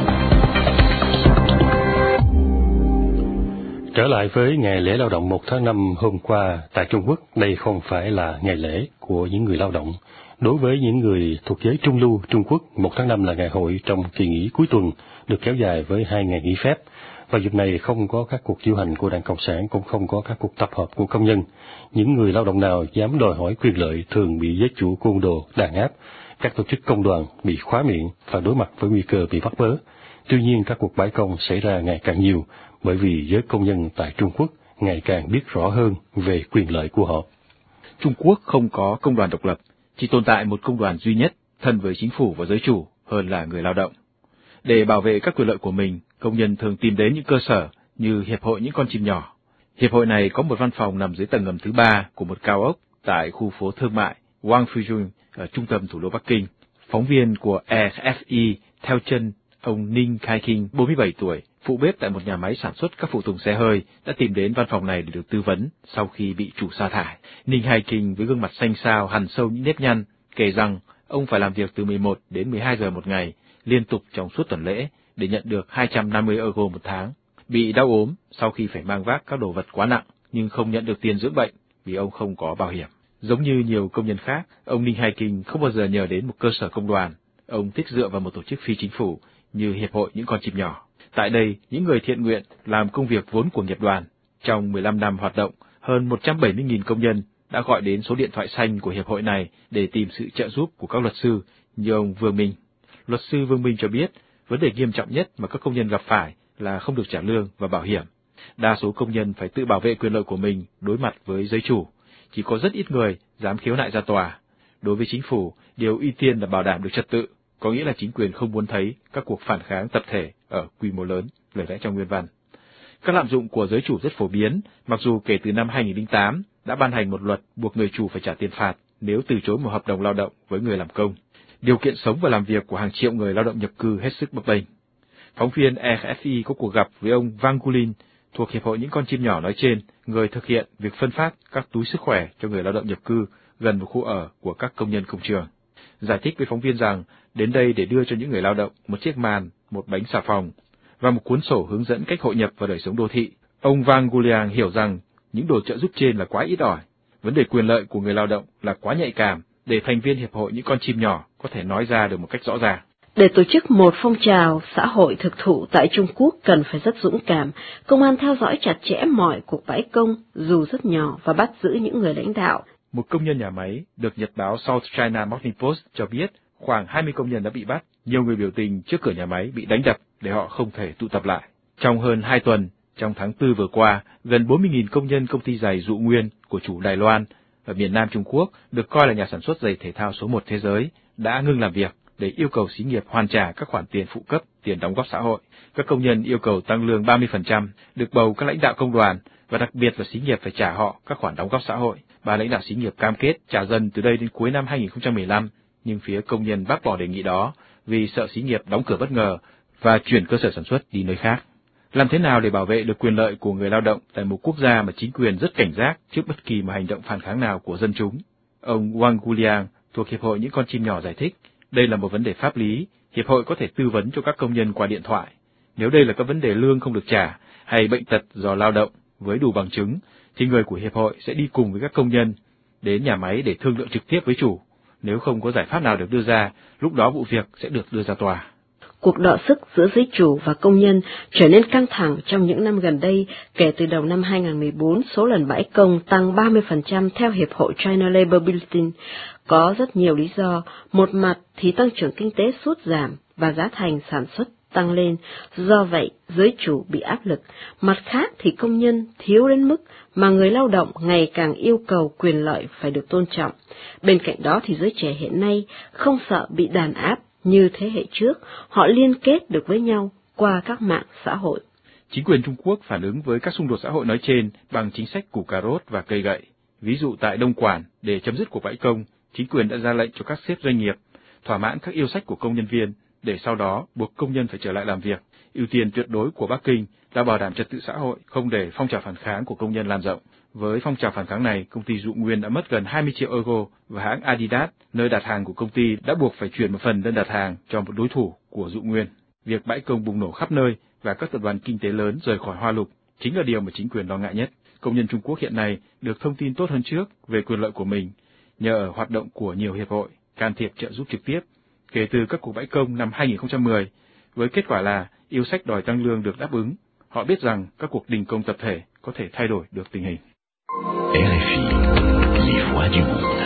A: Trở lại với ngày lễ lao động một tháng năm hôm qua tại Trung Quốc, đây không phải là ngày lễ của những người lao động. Đối với những người thuộc giới trung lưu Trung Quốc, một tháng năm là ngày hội trong kỳ nghỉ cuối tuần, được kéo dài với hai ngày nghỉ phép. Và dịp này không có các cuộc diễu hành của Đảng Cộng sản, cũng không có các cuộc tập hợp của công nhân. Những người lao động nào dám đòi hỏi quyền lợi thường bị giới chủ côn đồ đàn áp. Các tổ chức công đoàn bị khóa miệng và đối mặt với nguy cơ bị bắt bớ. Tuy nhiên, các cuộc bãi công xảy ra ngày càng nhiều, bởi vì giới công nhân tại Trung Quốc ngày càng biết rõ hơn về quyền lợi của họ.
E: Trung Quốc không có công đoàn độc lập, chỉ tồn tại một công đoàn duy nhất, thân với chính phủ và giới chủ hơn là người lao động. Để bảo vệ các quyền lợi của mình, công nhân thường tìm đến những cơ sở như Hiệp hội những con chim nhỏ. Hiệp hội này có một văn phòng nằm dưới tầng ngầm thứ ba của một cao ốc tại khu phố thương mại Wang Fuzhou ở trung tâm thủ đô Bắc Kinh. Phóng viên của e ép i theo chân ông Ninh Khai Kinh, bốn mươi bảy tuổi, phụ bếp tại một nhà máy sản xuất các phụ tùng xe hơi, đã tìm đến văn phòng này để được tư vấn sau khi bị chủ sa thải. Ninh Hai Kinh với gương mặt xanh xao hằn sâu những nếp nhăn, kể rằng ông phải làm việc từ mười một đến mười hai giờ một ngày, liên tục trong suốt tuần lễ, để nhận được hai trăm năm mươi euro một tháng. Bị đau ốm sau khi phải mang vác các đồ vật quá nặng, nhưng không nhận được tiền dưỡng bệnh vì ông không có bảo hiểm. Giống như nhiều công nhân khác, ông Ninh Hai Kinh không bao giờ nhờ đến một cơ sở công đoàn. Ông thích dựa vào một tổ chức phi chính phủ như Hiệp hội Những Con Chim Nhỏ. Tại đây, những người thiện nguyện làm công việc vốn của nghiệp đoàn. Trong mười lăm năm hoạt động, hơn một trăm bảy mươi nghìn công nhân đã gọi đến số điện thoại xanh của hiệp hội này để tìm sự trợ giúp của các luật sư như ông Vương Minh. Luật sư Vương Minh cho biết, vấn đề nghiêm trọng nhất mà các công nhân gặp phải là không được trả lương và bảo hiểm. Đa số công nhân phải tự bảo vệ quyền lợi của mình đối mặt với giới chủ. Chỉ có rất ít người dám khiếu nại ra tòa. Đối với chính phủ, điều ưu tiên là bảo đảm được trật tự, có nghĩa là chính quyền không muốn thấy các cuộc phản kháng tập thể ở quy mô lớn, lời lẽ trong nguyên văn. Các lạm dụng của giới chủ rất phổ biến, mặc dù kể từ năm hai nghìn không trăm lẻ tám đã ban hành một luật buộc người chủ phải trả tiền phạt nếu từ chối một hợp đồng lao động với người làm công. Điều kiện sống và làm việc của hàng triệu người lao động nhập cư hết sức bấp bênh. Phóng viên e ép i có cuộc gặp với ông Vangulin thuộc Hiệp hội Những Con Chim Nhỏ nói trên, người thực hiện việc phân phát các túi sức khỏe cho người lao động nhập cư gần một khu ở của các công nhân công trường. Giải thích với phóng viên rằng đến đây để đưa cho những người lao động một chiếc màn, một bánh xà phòng và một cuốn sổ hướng dẫn cách hội nhập vào đời sống đô thị. Ông Vanguliang hiểu rằng những đồ trợ giúp trên là quá ít ỏi. Vấn đề quyền lợi của người lao động là quá nhạy cảm để thành viên Hiệp hội Những Con Chim Nhỏ có thể nói ra được một cách rõ ràng.
H: Để tổ chức một phong trào xã hội thực thụ tại Trung Quốc cần phải rất dũng cảm. Công an theo dõi chặt chẽ mọi cuộc bãi công, dù rất nhỏ, và bắt giữ những người lãnh đạo.
E: Một công nhân nhà máy được nhật báo South China Morning Post cho biết khoảng hai mươi công nhân đã bị bắt, nhiều người biểu tình trước cửa nhà máy bị đánh đập để họ không thể tụ tập lại. Trong hơn hai tuần, trong tháng tư vừa qua, gần bốn mươi nghìn công nhân công ty giày Dụ Nguyên của chủ Đài Loan ở miền Nam Trung Quốc, được coi là nhà sản xuất giày thể thao số một thế giới, đã ngưng làm việc để yêu cầu xí nghiệp hoàn trả các khoản tiền phụ cấp, tiền đóng góp xã hội. Các công nhân yêu cầu tăng lương ba mươi phần trăm, được bầu các lãnh đạo công đoàn và đặc biệt là xí nghiệp phải trả họ các khoản đóng góp xã hội. Ba lãnh đạo xí nghiệp cam kết trả dần từ đây đến cuối năm hai nghìn không trăm mười lăm, nhưng phía công nhân bác bỏ đề nghị đó vì sợ xí nghiệp đóng cửa bất ngờ và chuyển cơ sở sản xuất đi nơi khác. Làm thế nào để bảo vệ được quyền lợi của người lao động tại một quốc gia mà chính quyền rất cảnh giác trước bất kỳ một hành động phản kháng nào của dân chúng? Ông Wang Guliang thuộc Hiệp hội Những Con Chim Nhỏ giải thích, đây là một vấn đề pháp lý, Hiệp hội có thể tư vấn cho các công nhân qua điện thoại. Nếu đây là các vấn đề lương không được trả hay bệnh tật do lao động với đủ bằng chứng, thì người của Hiệp hội sẽ đi cùng với các công nhân đến nhà máy để thương lượng trực tiếp với chủ. Nếu không có giải pháp nào được đưa ra, lúc đó vụ việc sẽ được đưa ra tòa.
H: Cuộc đọ sức giữa giới chủ và công nhân trở nên căng thẳng trong những năm gần đây. Kể từ đầu năm hai nghìn không trăm mười bốn, số lần bãi công tăng ba mươi phần trăm theo Hiệp hội China Labor Bulletin. Có rất nhiều lý do. Một mặt thì tăng trưởng kinh tế sút giảm và giá thành sản xuất tăng lên, do vậy giới chủ bị áp lực. Mặt khác thì công nhân thiếu đến mức mà người lao động ngày càng yêu cầu quyền lợi phải được tôn trọng. Bên cạnh đó thì giới trẻ hiện nay không sợ bị đàn áp như thế hệ trước, họ liên kết được với nhau qua các mạng xã hội.
E: Chính quyền Trung Quốc phản ứng với các xung đột xã hội nói trên bằng chính sách củ cà rốt và cây gậy. Ví dụ tại Đông Quản, để chấm dứt cuộc bãi công, chính quyền đã ra lệnh cho các sếp doanh nghiệp thỏa mãn các yêu sách của công nhân viên, để sau đó buộc công nhân phải trở lại làm việc. Ưu tiên tuyệt đối của Bắc Kinh là bảo đảm trật tự xã hội, không để phong trào phản kháng của công nhân lan rộng. Với phong trào phản kháng này, công ty Dụ Nguyên đã mất gần hai mươi triệu euro và hãng Adidas, nơi đặt hàng của công ty, đã buộc phải chuyển một phần đơn đặt hàng cho một đối thủ của Dụ Nguyên. Việc bãi công bùng nổ khắp nơi và các tập đoàn kinh tế lớn rời khỏi Hoa Lục chính là điều mà chính quyền lo ngại nhất. Công nhân Trung Quốc hiện nay được thông tin tốt hơn trước về quyền lợi của mình nhờ ở hoạt động của nhiều hiệp hội can thiệp trợ giúp trực tiếp kể từ các cuộc bãi công năm hai nghìn không trăm mười, với kết quả là yêu sách đòi tăng lương được đáp ứng. Họ biết rằng các cuộc đình công tập thể có thể thay đổi được tình hình. rờ ép i, les voix du monde.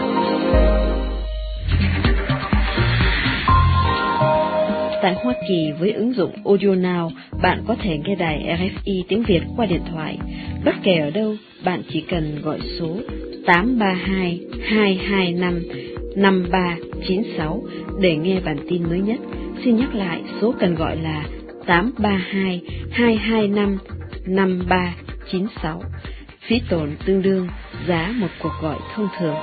H: Tại Hoa Kỳ, với ứng dụng Audio Now, bạn có thể nghe đài rờ ép i tiếng Việt qua điện thoại. Bất kể ở đâu, bạn chỉ cần gọi số tám ba hai, hai hai năm, năm ba chín sáu để nghe bản tin mới nhất. Xin nhắc lại, số cần gọi là tám ba hai, hai hai năm, năm ba chín sáu. Phí tổn tương đương giá một cuộc gọi thông thường.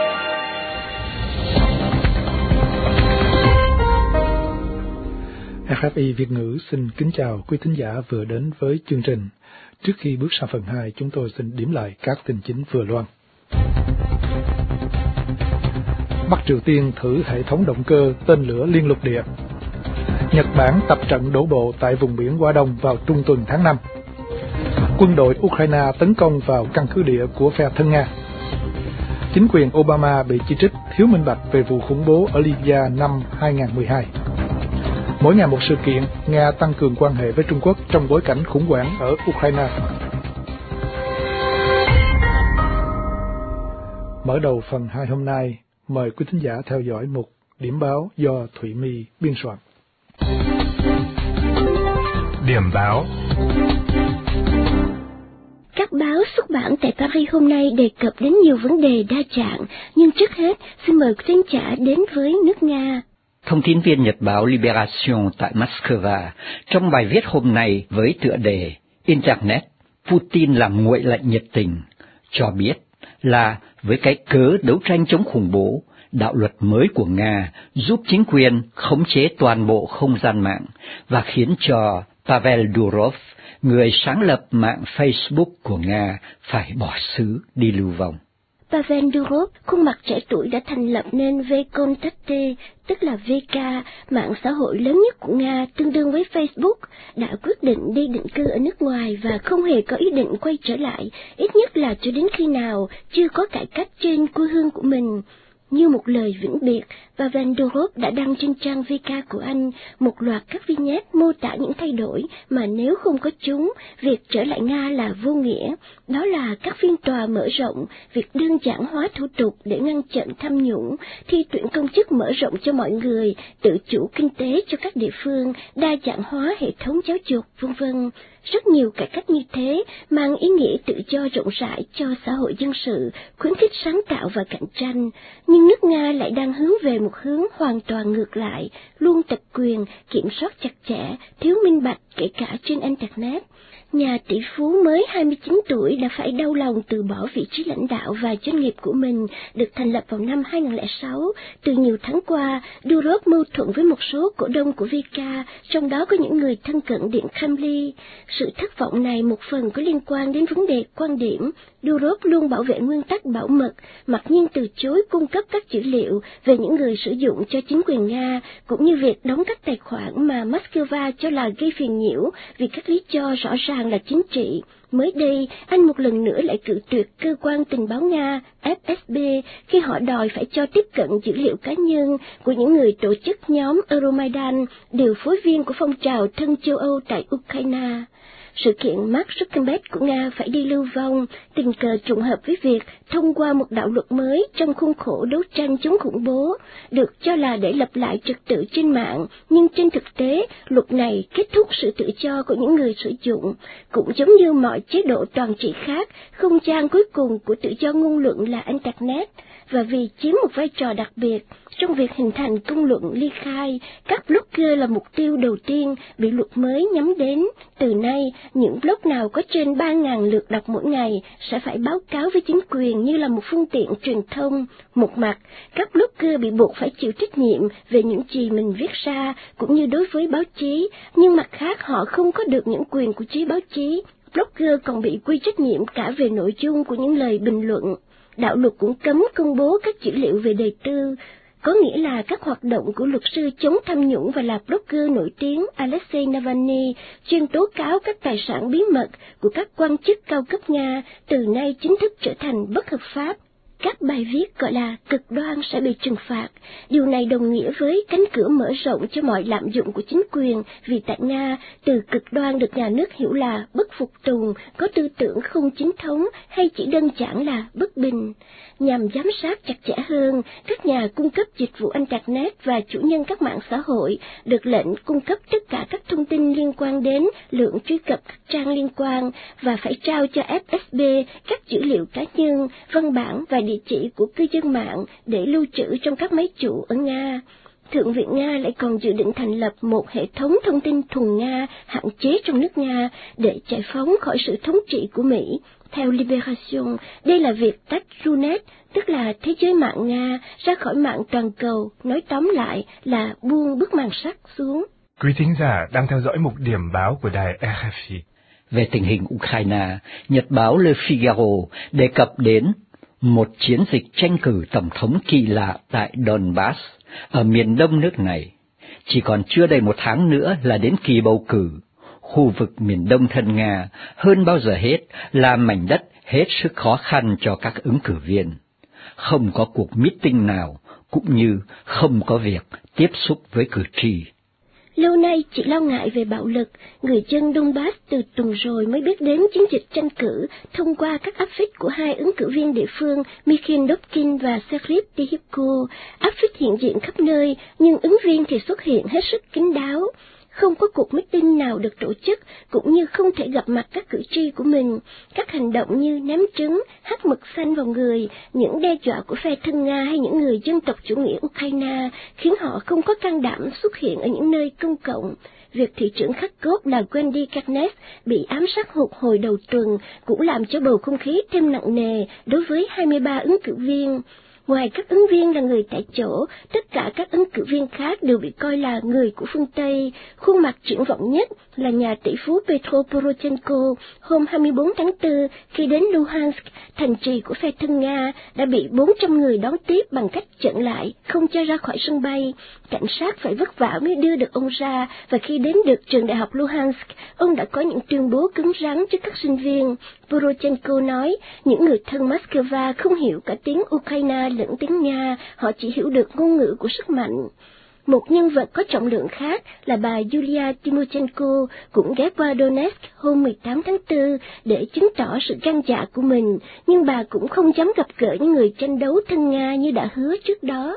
B: rờ rờ ép i Việt ngữ xin kính chào quý thính giả vừa đến với chương trình. Trước khi bước sang phần hai, chúng tôi xin điểm lại các tin chính vừa loan. Bắc Triều Tiên thử hệ thống động cơ tên lửa liên lục địa. Nhật Bản tập trận đổ bộ tại vùng biển Hoa Đông vào trung tuần tháng năm. Quân đội Ukraine tấn công vào căn cứ địa của phe thân Nga. Chính quyền Obama bị chỉ trích thiếu minh bạch về vụ khủng bố ở Libya năm hai nghìn không trăm mười hai. Mỗi ngày một sự kiện, Nga tăng cường quan hệ với Trung Quốc trong bối cảnh khủng hoảng ở Ukraine. Mở đầu phần hai hôm nay, mời quý thính giả theo dõi một điểm báo do Thụy My biên soạn.
I: Điểm báo.
J: Các báo xuất bản tại Paris hôm nay đề cập đến nhiều vấn đề đa dạng, nhưng trước hết xin mời quý thính giả đến với nước Nga.
G: Thông tin viên nhật báo Liberation tại Moscow trong bài viết hôm nay với tựa đề Internet, Putin làm nguội lạnh nhiệt tình, cho biết là với cái cớ đấu tranh chống khủng bố, đạo luật mới của Nga giúp chính quyền khống chế toàn bộ không gian mạng và khiến cho Pavel Durov, người sáng lập mạng Facebook của Nga, phải bỏ xứ đi lưu vong.
J: Pavel Durov, khuôn mặt trẻ tuổi đã thành lập nên Vkontakte, tức là vê ca, mạng xã hội lớn nhất của Nga, tương đương với Facebook, đã quyết định đi định cư ở nước ngoài và không hề có ý định quay trở lại, ít nhất là cho đến khi nào chưa có cải cách trên quê hương của mình. Như một lời vĩnh biệt, Pavel Durov đã đăng trên trang vê ca của anh một loạt các vignette mô tả những thay đổi mà nếu không có chúng, việc trở lại Nga là vô nghĩa. Đó là các phiên tòa mở rộng, việc đơn giản hóa thủ tục để ngăn chặn tham nhũng, thi tuyển công chức mở rộng cho mọi người, tự chủ kinh tế cho các địa phương, đa dạng hóa hệ thống giáo dục, vân vân. Rất nhiều cải cách như thế mang ý nghĩa tự do rộng rãi cho xã hội dân sự, khuyến khích sáng tạo và cạnh tranh. Nhưng nước Nga lại đang hướng về một hướng hoàn toàn ngược lại, luôn tập quyền, kiểm soát chặt chẽ, thiếu minh bạch kể cả trên Internet. Nhà tỷ phú mới hai mươi chín tuổi đã phải đau lòng từ bỏ vị trí lãnh đạo và doanh nghiệp của mình, được thành lập vào năm hai nghìn không trăm lẻ sáu. Từ nhiều tháng qua, Durov mâu thuẫn với một số cổ đông của vê ca, trong đó có những người thân cận Điện Kremlin. Sự thất vọng này một phần có liên quan đến vấn đề quan điểm. Durov luôn bảo vệ nguyên tắc bảo mật, mặc nhiên từ chối cung cấp các dữ liệu về những người sử dụng cho chính quyền Nga, cũng như việc đóng các tài khoản mà Moscow cho là gây phiền nhiễu vì các lý do rõ ràng là chính trị. Mới đây, anh một lần nữa lại cự tuyệt cơ quan tình báo Nga ép ét bê khi họ đòi phải cho tiếp cận dữ liệu cá nhân của những người tổ chức nhóm Euromaidan, điều phối viên của phong trào thân châu Âu tại Ukraine. Sự kiện Mark Zuckerberg của Nga phải đi lưu vong tình cờ trùng hợp với việc thông qua một đạo luật mới trong khuôn khổ đấu tranh chống khủng bố, được cho là để lập lại trật tự trên mạng, nhưng trên thực tế, luật này kết thúc sự tự do của những người sử dụng. Cũng giống như mọi chế độ toàn trị khác, không gian cuối cùng của tự do ngôn luận là Internet, và vì chiếm một vai trò đặc biệt trong việc hình thành công luận ly khai, các blogger là mục tiêu đầu tiên bị luật mới nhắm đến. Từ nay, những blog nào có trên ba nghìn lượt đọc mỗi ngày sẽ phải báo cáo với chính quyền như là một phương tiện truyền thông. Một mặt, các blogger bị buộc phải chịu trách nhiệm về những gì mình viết ra, cũng như đối với báo chí, nhưng mặt khác họ không có được những quyền của giới báo chí. Blogger còn bị quy trách nhiệm cả về nội dung của những lời bình luận. Đạo luật cũng cấm công bố các dữ liệu về đời tư, có nghĩa là các hoạt động của luật sư chống tham nhũng và là blogger nổi tiếng Alexei Navalny chuyên tố cáo các tài sản bí mật của các quan chức cao cấp Nga từ nay chính thức trở thành bất hợp pháp. Các bài viết gọi là cực đoan sẽ bị trừng phạt. Điều này đồng nghĩa với cánh cửa mở rộng cho mọi lạm dụng của chính quyền, vì tại Nga, từ cực đoan được nhà nước hiểu là bất phục tùng, có tư tưởng không chính thống hay chỉ đơn giản là bất bình. Nhằm giám sát chặt chẽ hơn, các nhà cung cấp dịch vụ Internet và chủ nhân các mạng xã hội được lệnh cung cấp tất cả các thông tin liên quan đến lượng truy cập các trang liên quan và phải trao cho ép ét bê các dữ liệu cá nhân, văn bản và địa chỉ của cư dân mạng để lưu trữ trong các máy chủ ở Nga. Thượng viện Nga lại còn dự định thành lập một hệ thống thông tin thuần Nga hạn chế trong nước Nga để giải phóng khỏi sự thống trị của Mỹ. Theo Liberation, đây là việc tách Runet, tức là thế giới mạng Nga, ra khỏi mạng toàn cầu, nói tóm lại là buông bức màn sắt xuống.
I: Quý thính giả đang theo dõi mục điểm báo của đài rờ ép i.
G: Về tình hình Ukraine, Nhật báo Le Figaro đề cập đến một chiến dịch tranh cử tổng thống kỳ lạ tại Donbass, ở miền đông nước này. Chỉ còn chưa đầy một tháng nữa là đến kỳ bầu cử. Khu vực miền đông thân Nga hơn bao giờ hết là mảnh đất hết sức khó khăn cho các ứng cử viên. Không có cuộc meeting nào, cũng như không có việc tiếp xúc với cử tri.
J: Lâu nay chỉ lo ngại về bạo lực, người dân Donbass từ tuần rồi mới biết đến chiến dịch tranh cử thông qua các áp phích của hai ứng cử viên địa phương Mikhail Dobkin và Serhiy Tihipko. Áp phích hiện diện khắp nơi, nhưng ứng viên thì xuất hiện hết sức kín đáo. Không có cuộc meeting nào được tổ chức, cũng như không thể gặp mặt các cử tri của mình. Các hành động như ném trứng, hắt mực xanh vào người, những đe dọa của phe thân Nga hay những người dân tộc chủ nghĩa Ukraine khiến họ không có can đảm xuất hiện ở những nơi công cộng. Việc thị trưởng Kharkov là Wendy Karnes bị ám sát hụt hồi đầu tuần cũng làm cho bầu không khí thêm nặng nề đối với hai mươi ba ứng cử viên. Ngoài các ứng viên là người tại chỗ, tất cả các ứng cử viên khác đều bị coi là người của phương Tây. Khuôn mặt triển vọng nhất là nhà tỷ phú Petro Poroshenko hôm hai mươi bốn tháng tư khi đến Luhansk, thành trì của phe thân Nga, đã bị bốn trăm người đón tiếp bằng cách chặn lại, không cho ra khỏi sân bay. Cảnh sát phải vất vả mới đưa được ông ra, và khi đến được trường đại học Luhansk, ông đã có những tuyên bố cứng rắn trước các sinh viên. Poroshenko nói, những người thân Moscow không hiểu cả tiếng Ukraine lẫn tiếng Nga, họ chỉ hiểu được ngôn ngữ của sức mạnh. Một nhân vật có trọng lượng khác là bà Yulia Tymoshenko cũng ghé qua Donetsk hôm mười tám tháng tư để chứng tỏ sự gan dạ của mình, nhưng bà cũng không dám gặp gỡ những người tranh đấu thân Nga như đã hứa trước đó.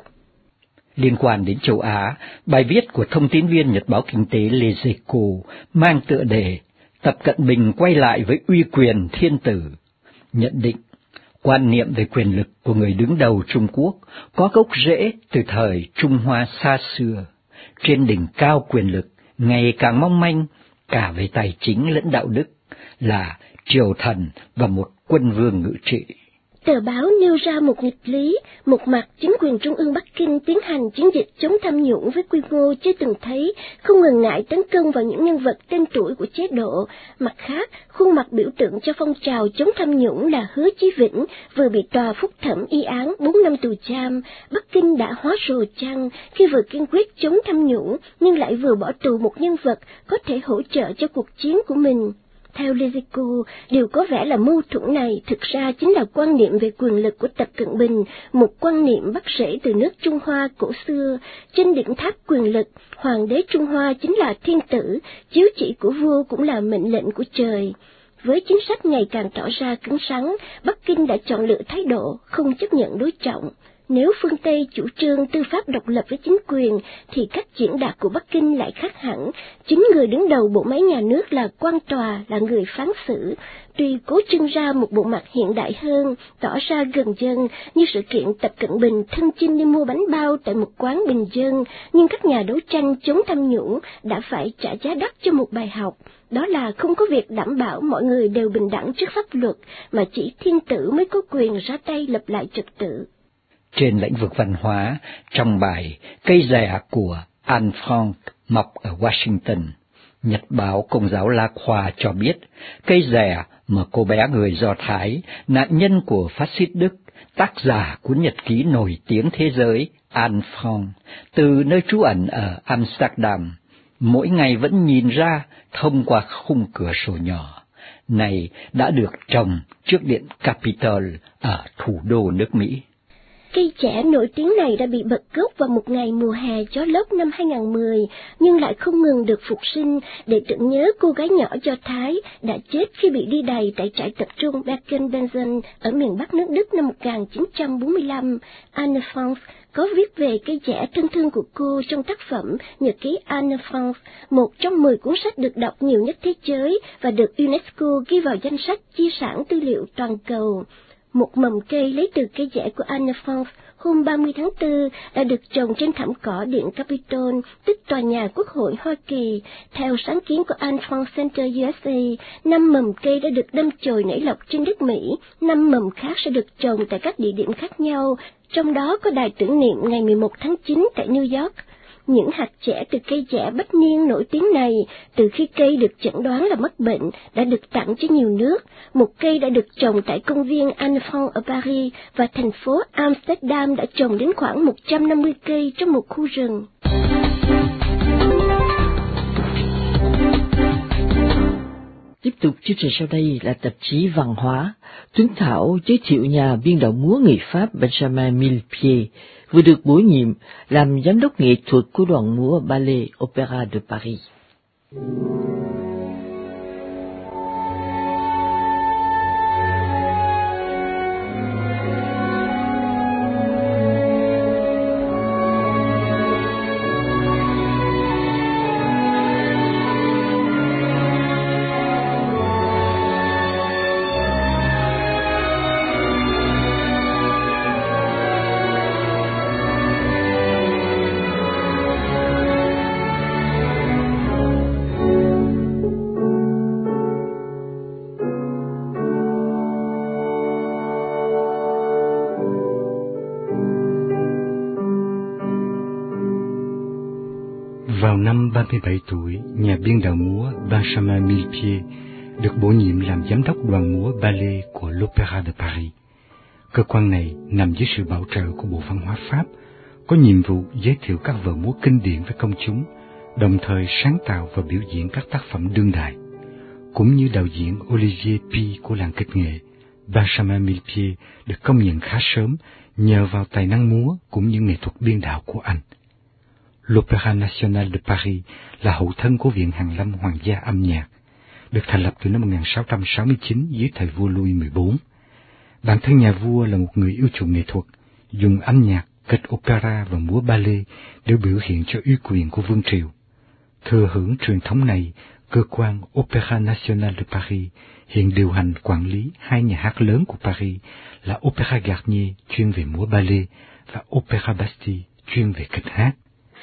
G: Liên quan đến châu Á, bài viết của thông tín viên Nhật báo Kinh tế Lezeko mang tựa đề Tập Cận Bình quay lại với uy quyền thiên tử, nhận định quan niệm về quyền lực của người đứng đầu Trung Quốc có gốc rễ từ thời Trung Hoa xa xưa. Trên đỉnh cao quyền lực ngày càng mong manh cả về tài chính lẫn đạo đức là triều thần và một quân vương ngự trị.
J: Tờ báo nêu ra một nghịch lý, một mặt chính quyền trung ương Bắc Kinh tiến hành chiến dịch chống tham nhũng với quy mô chưa từng thấy, không ngần ngại tấn công vào những nhân vật tên tuổi của chế độ. Mặt khác, khuôn mặt biểu tượng cho phong trào chống tham nhũng là Hứa Chí Vĩnh, vừa bị tòa phúc thẩm y án bốn năm tù giam. Bắc Kinh đã hóa rồ chăng khi vừa kiên quyết chống tham nhũng, nhưng lại vừa bỏ tù một nhân vật có thể hỗ trợ cho cuộc chiến của mình. Theo Lezeko, điều có vẻ là mâu thuẫn này thực ra chính là quan niệm về quyền lực của Tập Cận Bình, một quan niệm bắt rễ từ nước Trung Hoa cổ xưa. Trên đỉnh tháp quyền lực, Hoàng đế Trung Hoa chính là thiên tử, chiếu chỉ của vua cũng là mệnh lệnh của trời. Với chính sách ngày càng tỏ ra cứng rắn, Bắc Kinh đã chọn lựa thái độ không chấp nhận đối trọng. Nếu phương Tây chủ trương tư pháp độc lập với chính quyền, thì cách diễn đạt của Bắc Kinh lại khác hẳn. Chính người đứng đầu bộ máy nhà nước là quan tòa, là người phán xử. Tuy cố trưng ra một bộ mặt hiện đại hơn, tỏ ra gần dân, như sự kiện Tập Cận Bình thân chinh đi mua bánh bao tại một quán bình dân, nhưng các nhà đấu tranh chống tham nhũng đã phải trả giá đắt cho một bài học. Đó là không có việc đảm bảo mọi người đều bình đẳng trước pháp luật, mà chỉ thiên tử mới có quyền ra tay lập lại trật tự.
G: Trên lĩnh vực văn hóa, trong bài Cây rẻ của Anne Frank mọc ở Washington, Nhật báo Công giáo La Croix cho biết cây rẻ mà cô bé người Do Thái, nạn nhân của phát xít Đức, tác giả cuốn nhật ký nổi tiếng thế giới Anne Frank, từ nơi trú ẩn ở Amsterdam, mỗi ngày vẫn nhìn ra thông qua khung cửa sổ nhỏ, này đã được trồng trước điện Capitol ở thủ đô nước Mỹ.
J: Cây trẻ nổi tiếng này đã bị bật gốc vào một ngày mùa hè gió lốc năm hai không một không, nhưng lại không ngừng được phục sinh để tưởng nhớ cô gái nhỏ Do Thái đã chết khi bị đi đày tại trại tập trung Bergen-Belsen ở miền Bắc nước Đức năm một nghìn chín trăm bốn mươi lăm. Anne Frank có viết về cây trẻ thân thương của cô trong tác phẩm Nhật ký Anne Frank, một trong mười cuốn sách được đọc nhiều nhất thế giới và được UNESCO ghi vào danh sách di sản tư liệu toàn cầu. Một mầm cây lấy từ cây rễ của Anne Frank hôm ba mươi tháng tư đã được trồng trên thảm cỏ điện Capitol, tức tòa nhà Quốc hội Hoa Kỳ. Theo sáng kiến của Anne Frank Center u ét a, năm mầm cây đã được đâm chồi nảy lộc trên đất Mỹ, năm mầm khác sẽ được trồng tại các địa điểm khác nhau, trong đó có đài tưởng niệm ngày mười một tháng chín tại New York. Những hạt chẻ từ cây chẻ bất niên nổi tiếng này, từ khi cây được chẩn đoán là mắc bệnh, đã được tặng cho nhiều nước. Một cây đã được trồng tại công viên Annefond ở Paris, và thành phố Amsterdam đã trồng đến khoảng một trăm năm mươi cây trong một khu rừng.
C: Tiếp tục chương trình sau đây là tạp chí Văn hóa. Tuấn Thảo giới thiệu nhà biên đạo múa người Pháp Benjamin Millepied vừa được bổ nhiệm làm giám đốc nghệ thuật của đoàn múa Ballet Opéra de Paris.
I: Vào năm ba mươi bảy tuổi, nhà biên đạo múa Benjamin Millepied được bổ nhiệm làm giám đốc đoàn múa ballet của l'Opéra de Paris. Cơ quan này nằm dưới sự bảo trợ của Bộ Văn hóa Pháp, có nhiệm vụ giới thiệu các vở múa kinh điển với công chúng, đồng thời sáng tạo và biểu diễn các tác phẩm đương đại. Cũng như đạo diễn Olivier Pi của làng kịch nghệ, Benjamin Millepied được công nhận khá sớm nhờ vào tài năng múa cũng như nghệ thuật biên đạo của anh. L'Opéra National de Paris là hậu thân của Viện Hàn Lâm Hoàng gia âm nhạc, được thành lập từ năm một nghìn sáu trăm sáu mươi chín dưới thời vua Louis mười bốn. Bản thân nhà vua là một người yêu chuộng nghệ thuật, dùng âm nhạc, kịch opera và múa ballet để biểu hiện cho uy quyền của vương triều. Thừa hưởng truyền thống này, cơ quan Opéra National de Paris hiện điều hành quản lý hai nhà hát lớn của Paris là Opéra Garnier chuyên về múa ballet và Opéra Bastille chuyên về kịch hát.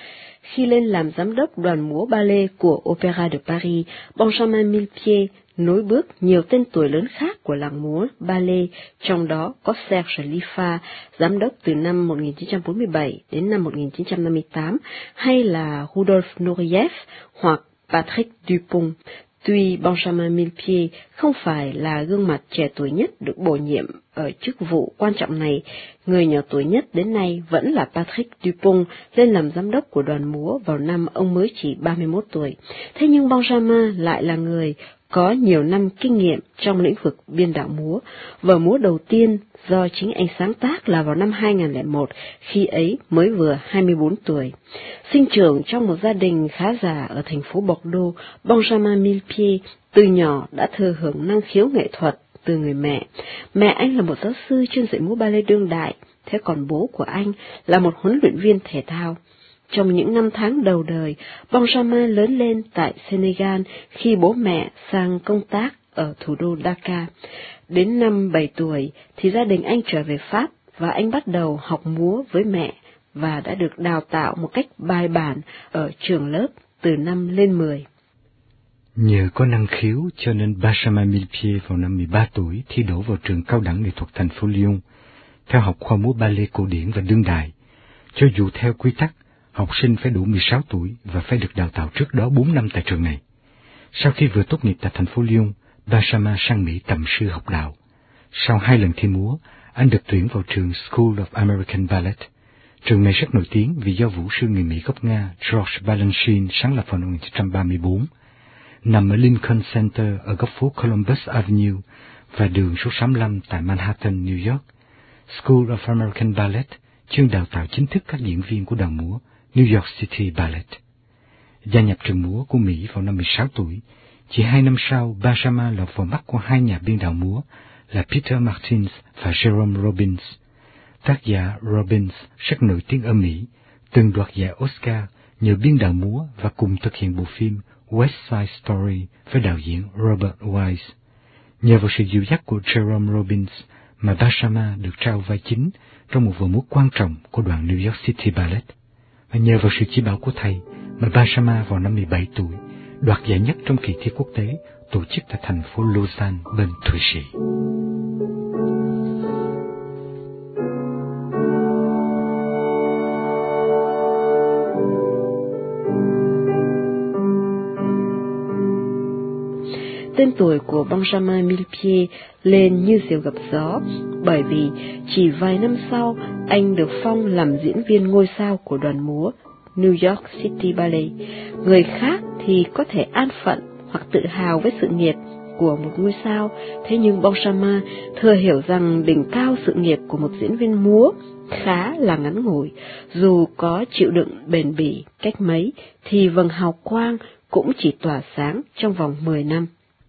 H: Khi lên làm giám đốc đoàn múa ballet của Opéra de Paris, Benjamin Millepied nối bước nhiều tên tuổi lớn khác của làng múa ballet, trong đó có Serge Liffa, giám đốc từ năm một nghìn chín trăm bốn mươi bảy đến năm một nghìn chín trăm năm mươi tám, hay là Rudolf Nureyev hoặc Patrick Dupont. Tuy Benjamin Millepied không phải là gương mặt trẻ tuổi nhất được bổ nhiệm ở chức vụ quan trọng này, người nhỏ tuổi nhất đến nay vẫn là Patrick Dupont, lên làm giám đốc của đoàn múa vào năm ông mới chỉ ba mươi mốt tuổi. Thế nhưng Benjamin lại là người có nhiều năm kinh nghiệm trong lĩnh vực biên đạo múa. Vở múa đầu tiên do chính anh sáng tác là vào năm hai nghìn lẻ một, khi ấy mới vừa hai mươi bốn tuổi. Sinh trưởng trong một gia đình khá giả ở thành phố Bordeaux, Benjamin Millepied từ nhỏ đã thừa hưởng năng khiếu nghệ thuật từ người mẹ. Mẹ anh là một giáo sư chuyên dạy múa ballet đương đại, thế còn bố của anh là một huấn luyện viên thể thao. Trong những năm tháng đầu đời, Benjamin lớn lên tại Senegal khi bố mẹ sang công tác ở thủ đô Dakar. Đến năm bảy tuổi thì gia đình anh trở về Pháp và anh bắt đầu học múa với mẹ và đã được đào tạo một cách bài bản ở trường lớp từ năm lên mười.
I: Nhờ có năng khiếu cho nên Benjamin Millepied vào năm mười ba tuổi thi đỗ vào trường cao đẳng nghệ thuật thành phố Lyon, theo học khoa múa ballet cổ điển và đương đại. Cho dù theo quy tắc, học sinh phải đủ mười sáu tuổi và phải được đào tạo trước đó bốn năm tại trường này. Sau khi vừa tốt nghiệp tại thành phố Lyon, Benjamin sang Mỹ tầm sư học đạo. Sau hai lần thi múa, anh được tuyển vào trường School of American Ballet. Trường này rất nổi tiếng vì do vũ sư người Mỹ gốc Nga George Balanchine sáng lập vào năm một nghìn chín trăm ba mươi bốn. Nằm ở Lincoln Center ở góc phố Columbus Avenue và đường số sáu mươi lăm tại Manhattan, New York. School of American Ballet chuyên đào tạo chính thức các diễn viên của đoàn múa New York City Ballet. Gia nhập trường múa của Mỹ vào năm mười sáu tuổi, chỉ hai năm sau, Benjamin lọt vào mắt của hai nhà biên đạo múa là Peter Martins và Jerome Robbins. Tác giả Robbins rất nổi tiếng ở Mỹ, từng đoạt giải Oscar nhờ biên đạo múa và cùng thực hiện bộ phim West Side Story với đạo diễn Robert Wise. Nhờ vào sự dìu dắt của Jerome Robbins mà Benjamin được trao vai chính trong một vở múa quan trọng của đoàn New York City Ballet. Và nhờ vào sự chỉ bảo của thầy mà Benjamin vào năm mười bảy tuổi đoạt giải nhất trong kỳ thi quốc tế tổ chức tại thành phố Lausanne bên Thụy Sĩ.
H: tuổi của Benjamin Millepied lên như diều gặp gió, bởi vì chỉ vài năm sau anh được phong làm diễn viên ngôi sao của đoàn múa New York City Ballet. Người khác thì có thể an phận hoặc tự hào với sự nghiệp của một ngôi sao, thế nhưng Benjamin thừa hiểu rằng đỉnh cao sự nghiệp của một diễn viên múa khá là ngắn ngủi. Dù có chịu đựng bền bỉ cách mấy, thì vầng hào quang cũng chỉ tỏa sáng trong vòng mười năm.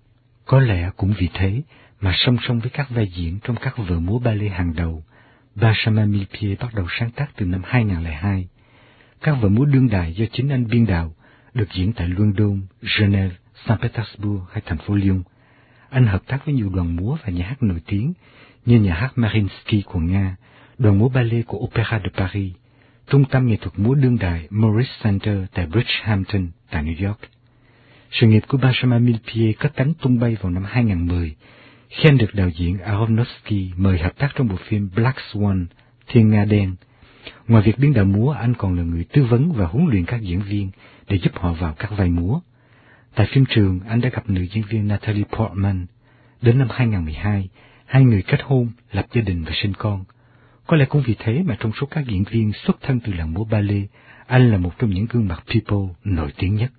I: Có lẽ cũng vì thế mà song song với các vai diễn trong các vở múa ballet hàng đầu, Benjamin Millepied bắt đầu sáng tác từ năm hai nghìn không trăm lẻ hai. Các vở múa đương đại do chính anh biên đạo được diễn tại London, Geneva, Saint Petersburg hay thành phố Lyon. Anh hợp tác với nhiều đoàn múa và nhà hát nổi tiếng như nhà hát Mariinsky của Nga, đoàn múa ballet của Opéra de Paris, trung tâm nghệ thuật múa đương đại Morris Center tại Bridgehampton tại New York. Sự nghiệp của Benjamin Millepied cất cánh tung bay vào năm hai nghìn không trăm mười, khi anh được đạo diễn Aronofsky mời hợp tác trong bộ phim Black Swan, Thiên Nga Đen. Ngoài việc biên đạo múa, anh còn là người tư vấn và huấn luyện các diễn viên để giúp họ vào các vai múa. Tại phim trường, anh đã gặp nữ diễn viên Natalie Portman. Đến năm hai nghìn không trăm mười hai, hai người kết hôn, lập gia đình và sinh con. Có lẽ cũng vì thế mà trong số các diễn viên xuất thân từ làng múa ballet, anh là một trong những gương mặt people nổi tiếng nhất.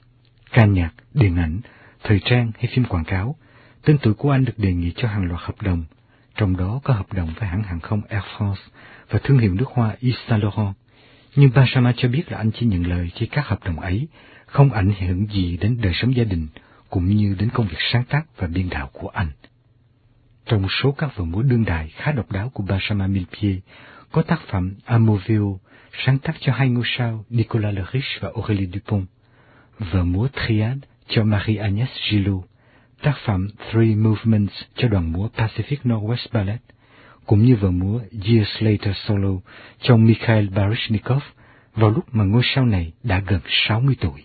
I: Ca nhạc, điện ảnh, thời trang hay phim quảng cáo, tên tuổi của anh được đề nghị cho hàng loạt hợp đồng, trong đó có hợp đồng với hãng hàng không Air France và thương hiệu nước hoa Yves Saint Laurent. Nhưng Benjamin cho biết là anh chỉ nhận lời khi các hợp đồng ấy không ảnh hưởng gì đến đời sống gia đình, cũng như đến công việc sáng tác và biên đạo của anh. Trong số các vở múa đương đại khá độc đáo của Benjamin Millepied, có tác phẩm Amoureux, sáng tác cho hai ngôi sao Nicolas Le Riche và Aurélie Dupont, vở múa Triade cho Marie-Agnès Gillot, tác phẩm Three Movements cho đoàn múa Pacific Northwest Ballet, cũng như vở múa Years Later Solo cho Mikhail Baryshnikov vào lúc mà ngôi sao này đã gần sáu mươi tuổi.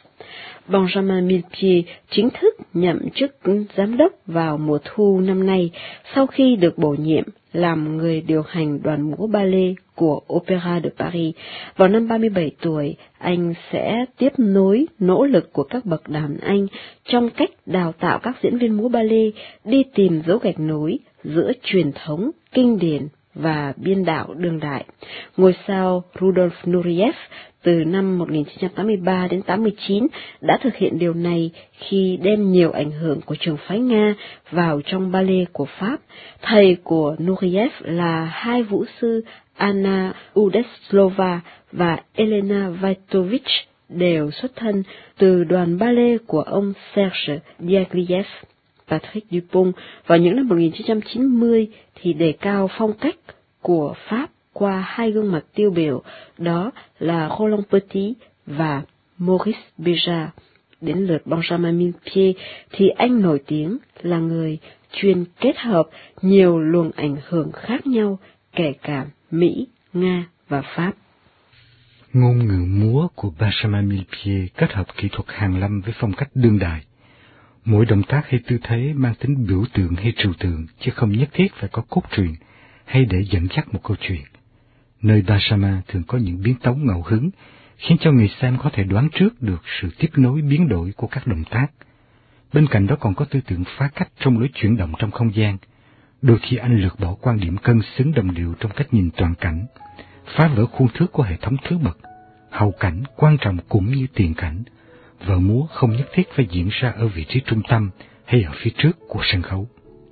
H: Benjamin Millepied chính thức nhậm chức giám đốc vào mùa thu năm nay, sau khi được bổ nhiệm làm người điều hành đoàn múa ballet của Opéra de Paris. Vào năm ba mươi bảy tuổi, anh sẽ tiếp nối nỗ lực của các bậc đàn anh trong cách đào tạo các diễn viên múa ballet, đi tìm dấu gạch nối giữa truyền thống, kinh điển và biên đạo đương đại. Ngôi sao Rudolf Nureyev từ năm một nghìn chín trăm tám mươi ba đến tám mươi chín đã thực hiện điều này khi đem nhiều ảnh hưởng của trường phái Nga vào trong ballet của Pháp. Thầy của Nureyev là hai vũ sư Anna Udeslova và Elena Vaitovich, đều xuất thân từ đoàn ballet của ông Serge Diaghilev. Patrick Dupont vào những năm một nghìn chín trăm chín mươi thì đề cao phong cách của Pháp qua hai gương mặt tiêu biểu, đó là Roland Petit và Maurice Béjart. Đến lượt Benjamin Millepied thì anh nổi tiếng là người chuyên kết hợp nhiều luồng ảnh hưởng khác nhau, kể cả Mỹ, Nga và Pháp.
I: Ngôn ngữ múa của Benjamin Millepied kết hợp kỹ thuật hàn lâm với phong cách đương đại. Mỗi động tác hay tư thế mang tính biểu tượng hay trừu tượng, chứ không nhất thiết phải có cốt truyện hay để dẫn dắt một câu chuyện. Nơi Benjamin thường có những biến tấu ngẫu hứng, khiến cho người xem có thể đoán trước được sự tiếp nối biến đổi của các động tác. Bên cạnh đó còn có tư tưởng phá cách trong lối chuyển động trong không gian. Đôi khi anh lược bỏ quan điểm cân xứng đồng điệu trong cách nhìn toàn cảnh, phá vỡ khuôn thước của hệ thống thứ bậc, hậu cảnh quan trọng cũng như tiền cảnh. Vở múa không nhất thiết phải diễn ra ở vị trí trung tâm hay ở phía trước của sân khấu.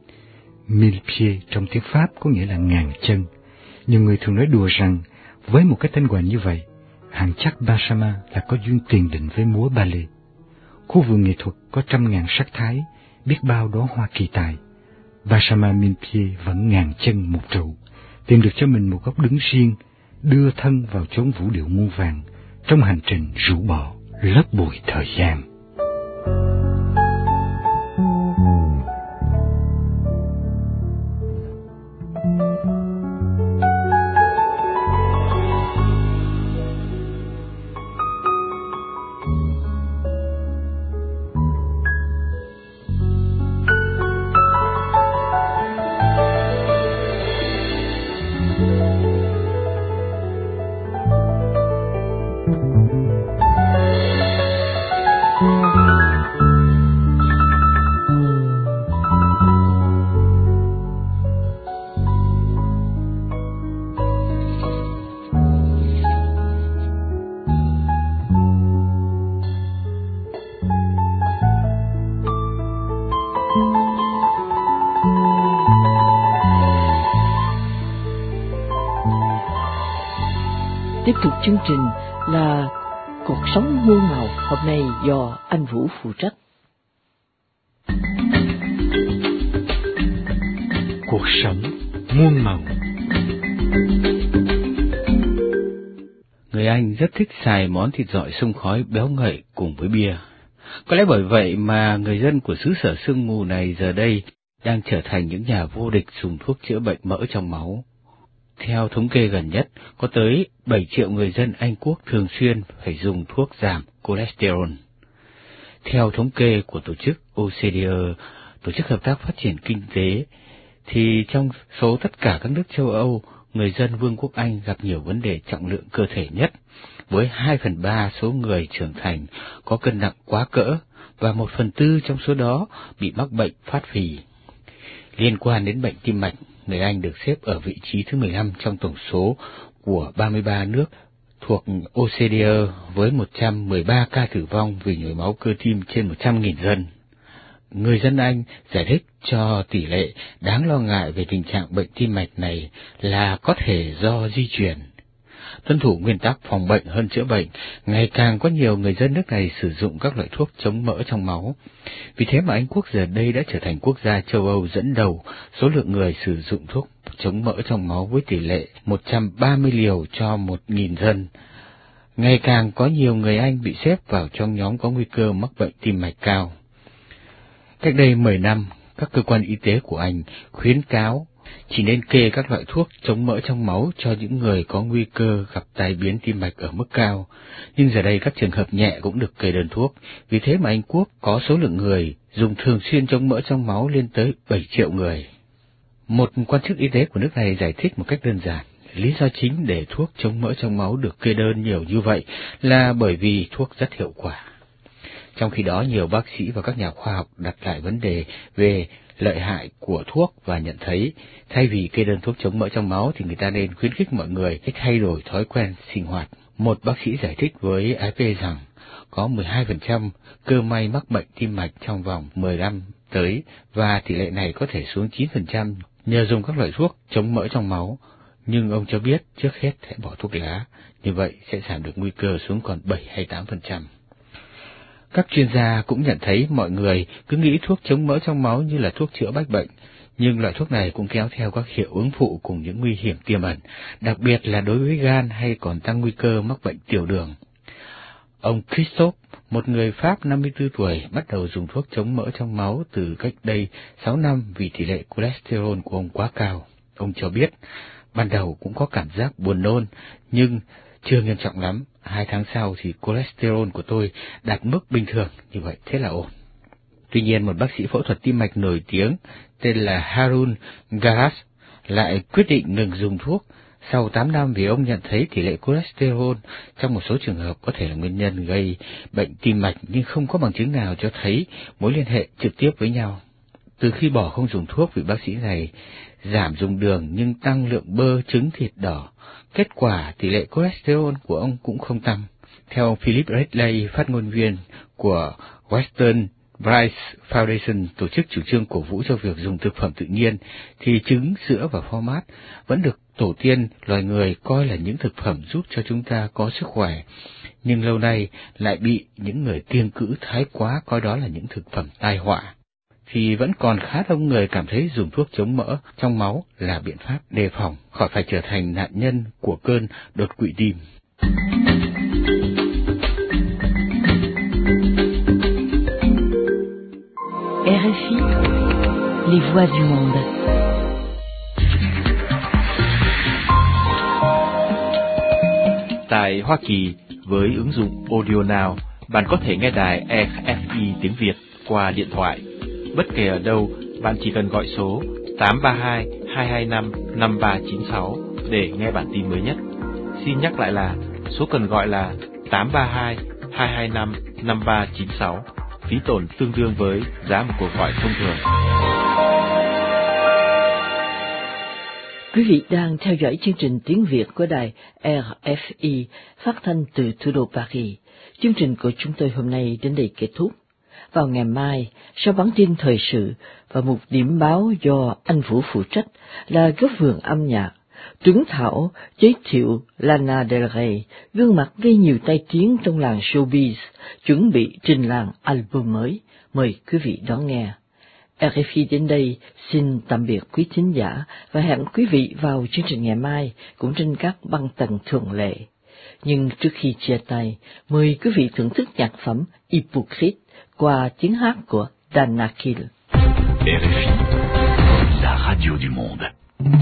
I: Millepied trong tiếng Pháp có nghĩa là ngàn chân. Nhiều người thường nói đùa rằng với một cái tên gọi như vậy, hẳn chắc Benjamin là có duyên tiền định với múa ballet. Khu vườn nghệ thuật có trăm ngàn sắc thái, biết bao đóa hoa kỳ tài. Benjamin Millepied vẫn ngàn chân một trụ, tìm được cho mình một góc đứng riêng, đưa thân vào chốn vũ điệu muôn vàng trong hành trình rũ bỏ lớp bụi thời gian.
C: tiếp tục chương trình là Cuộc sống muôn màu, hôm nay do anh Vũ phụ trách.
I: Cuộc sống muôn màu.
K: Người Anh rất thích xài món thịt dọi xông khói béo ngậy cùng với bia. Có lẽ bởi vậy mà người dân của xứ sở sương mù này giờ đây đang trở thành những nhà vô địch dùng thuốc chữa bệnh mỡ trong máu. Theo thống kê gần nhất, có tới bảy triệu người dân Anh Quốc thường xuyên phải dùng thuốc giảm cholesterol. Theo thống kê của tổ chức O E C D, Tổ chức Hợp tác Phát triển Kinh tế, thì trong số tất cả các nước châu Âu, người dân Vương quốc Anh gặp nhiều vấn đề trọng lượng cơ thể nhất, với hai phần ba số người trưởng thành có cân nặng quá cỡ, và một phần tư trong số đó bị mắc bệnh phát phì. Liên quan đến bệnh tim mạch, người Anh được xếp ở vị trí thứ mười lăm trong tổng số của ba mươi ba nước thuộc O E C D với một trăm mười ba ca tử vong vì nhồi máu cơ tim trên một trăm nghìn dân. Người dân Anh giải thích cho tỷ lệ đáng lo ngại về tình trạng bệnh tim mạch này là có thể do di truyền. Tuân thủ nguyên tắc phòng bệnh hơn chữa bệnh, ngày càng có nhiều người dân nước này sử dụng các loại thuốc chống mỡ trong máu. Vì thế mà Anh Quốc giờ đây đã trở thành quốc gia châu Âu dẫn đầu số lượng người sử dụng thuốc chống mỡ trong máu với tỷ lệ một trăm ba mươi liều cho một nghìn dân. Ngày càng có nhiều người Anh bị xếp vào trong nhóm có nguy cơ mắc bệnh tim mạch cao. Cách đây mười năm, các cơ quan y tế của Anh khuyến cáo chỉ nên kê các loại thuốc chống mỡ trong máu cho những người có nguy cơ gặp tai biến tim mạch ở mức cao. Nhưng giờ đây các trường hợp nhẹ cũng được kê đơn thuốc, vì thế mà Anh Quốc có số lượng người dùng thường xuyên chống mỡ trong máu lên tới bảy triệu người. Một quan chức y tế của nước này giải thích một cách đơn giản, lý do chính để thuốc chống mỡ trong máu được kê đơn nhiều như vậy là bởi vì thuốc rất hiệu quả. Trong khi đó, nhiều bác sĩ và các nhà khoa học đặt lại vấn đề về lợi hại của thuốc và nhận thấy thay vì kê đơn thuốc chống mỡ trong máu thì người ta nên khuyến khích mọi người cách thay đổi thói quen sinh hoạt. Một bác sĩ giải thích với A F P rằng có mười hai phần trăm cơ may mắc bệnh tim mạch trong vòng mười năm tới và tỷ lệ này có thể xuống chín phần trăm nhờ dùng các loại thuốc chống mỡ trong máu. Nhưng ông cho biết trước hết hãy bỏ thuốc lá, như vậy sẽ giảm được nguy cơ xuống còn bảy hay tám phần trăm. Các chuyên gia cũng nhận thấy mọi người cứ nghĩ thuốc chống mỡ trong máu như là thuốc chữa bách bệnh, nhưng loại thuốc này cũng kéo theo các hiệu ứng phụ cùng những nguy hiểm tiềm ẩn, đặc biệt là đối với gan hay còn tăng nguy cơ mắc bệnh tiểu đường. Ông Christophe, một người Pháp năm mươi tư tuổi, bắt đầu dùng thuốc chống mỡ trong máu từ cách đây sáu năm vì tỷ lệ cholesterol của ông quá cao. Ông cho biết, ban đầu cũng có cảm giác buồn nôn, nhưng chưa nghiêm trọng lắm. Hai tháng sau thì cholesterol của tôi đạt mức bình thường, như vậy thế là ổn. Tuy nhiên, một bác sĩ phẫu thuật tim mạch nổi tiếng tên là Harun Garas lại quyết định ngừng dùng thuốc sau tám năm vì ông nhận thấy tỷ lệ cholesterol trong một số trường hợp có thể là nguyên nhân gây bệnh tim mạch, nhưng không có bằng chứng nào cho thấy mối liên hệ trực tiếp với nhau. Từ khi bỏ không dùng thuốc, vị bác sĩ này giảm dùng đường nhưng tăng lượng bơ, trứng, thịt đỏ. Kết quả, tỷ lệ cholesterol của ông cũng không tăng. Theo Philip Redley, phát ngôn viên của Western Bryce Foundation, tổ chức chủ trương cổ vũ cho việc dùng thực phẩm tự nhiên, thì trứng, sữa và phô mát vẫn được tổ tiên loài người coi là những thực phẩm giúp cho chúng ta có sức khỏe, nhưng lâu nay lại bị những người kiêng cữ thái quá coi đó là những thực phẩm tai họa. Thì vẫn còn khá đông người cảm thấy dùng thuốc chống mỡ trong máu là biện pháp đề phòng khỏi phải trở thành nạn nhân của cơn đột quỵ tim.
C: R F I, les voix du monde.
E: Tại Hoa Kỳ, với ứng dụng Audio Now, bạn có thể nghe đài R F I tiếng Việt qua điện thoại. Bất kể ở đâu, bạn chỉ cần gọi số tám ba hai, hai hai năm, năm ba chín sáu để nghe bản tin mới nhất. Xin nhắc lại là số cần gọi là tám ba hai, hai hai năm, năm ba chín sáu. Phí tổn tương đương với giá một cuộc gọi thông thường.
C: Quý vị đang theo dõi chương trình tiếng Việt của đài R F I phát thanh từ thủ đô Paris. Chương trình của chúng tôi hôm nay đến đây kết thúc. Vào ngày mai, sau bản tin thời sự và một điểm báo do anh Vũ phụ trách là góc vườn âm nhạc, Tuấn Thảo giới thiệu Lana Del Rey, gương mặt gây nhiều tai tiếng trong làng showbiz, chuẩn bị trình làng album mới. Mời quý vị đón nghe. rờ ép i đến đây xin tạm biệt quý thính giả và hẹn quý vị vào chương trình ngày mai cũng trên các băng tần thường lệ. Nhưng trước khi chia tay, mời quý vị thưởng thức nhạc phẩm Hypocrite qua tiếng hát của Dana Kill.
L: rờ ép i, la radio du monde.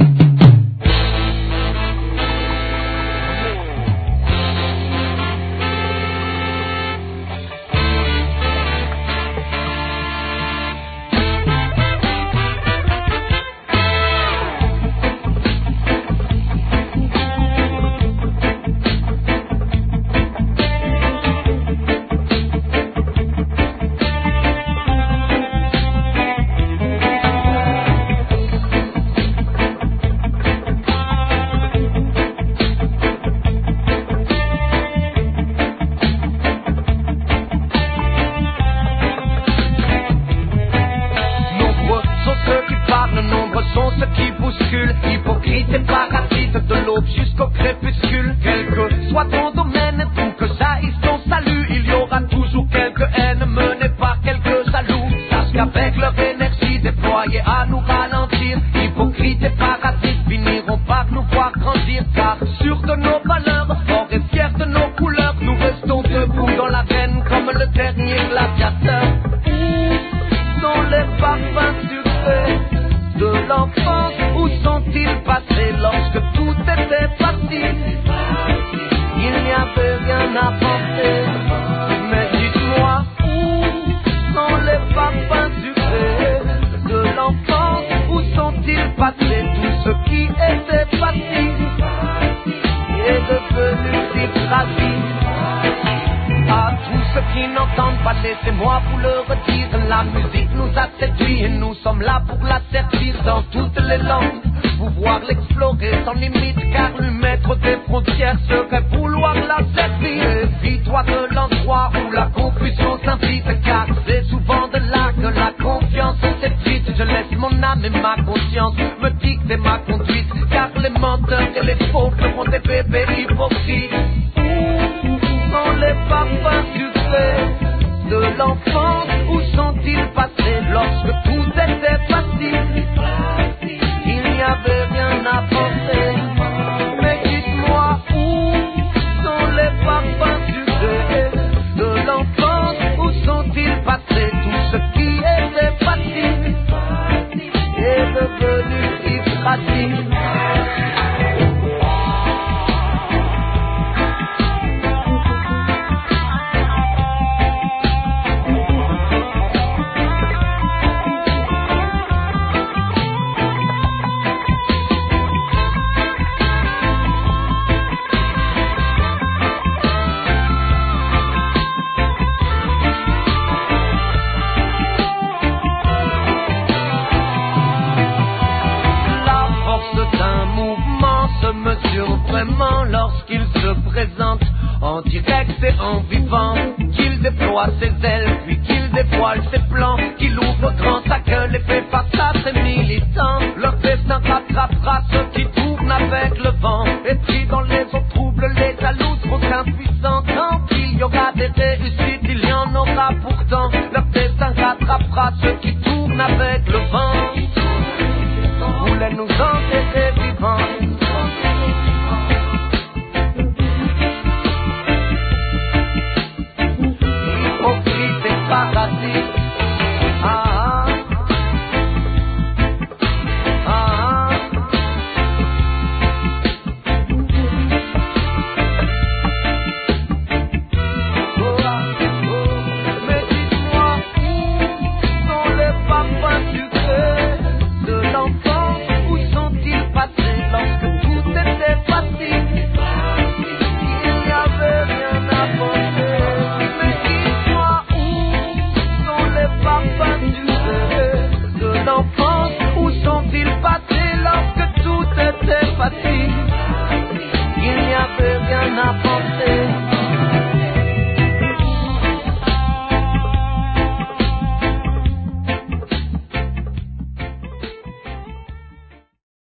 M: Hypocrite et parasite de l'aube jusqu'au crépuscule. Quel que soit ton domaine, tout que jaillisse ton salut, il y aura toujours quelques haines menées par quelques jaloux. Sache qu'avec leur énergie déployée à nous ralentir, hypocrites et parasites finiront par nous voir grandir. Car sûrs de nos valeurs, forts et fiers de nos couleurs, nous restons debout dans l'arène comme le dernier gladiateur. Où sont les parfums sucrés de l'enfance? Où sont-ils passés lorsque tout était facile? Il n'y avait rien à penser. Mais dites-moi, où sont les parfums sucrés de l'enfance? Où sont-ils passés? Tout ce qui était facile est devenu si fragile. À tous ceux qui n'entendent pas, laissez-moi vous le redire. La musique nous a séduits et nous sommes là pour la servir dans toutes les langues. Pouvoir l'explorer sans limite, car lui mettre des frontières serait vouloir la servir. Méfie-toi de l'endroit où la confusion s'invite, car c'est souvent de là que la confiance s'effrite. Je laisse mon âme et ma conscience me dicter ma conduite, car les menteurs et les faux feront des bébés hypocrites. Où sont les parfums sucrés de l'enfance? Où sont-ils passés lorsque tout était facile? Il n'y avait rien à penser. Mais dites-moi, où sont les parfums sucrés de l'enfance? Où sont-ils passés? Tout ce qui était facile est devenu si fragile. Lorsqu'il se présente en direct et en vivant, qu'il déploie ses ailes, puis qu'il dévoile ses plans, qu'il ouvre grand sa gueule et fait face à ses militants. Leur destin rattrapera ceux qui tournent avec le vent.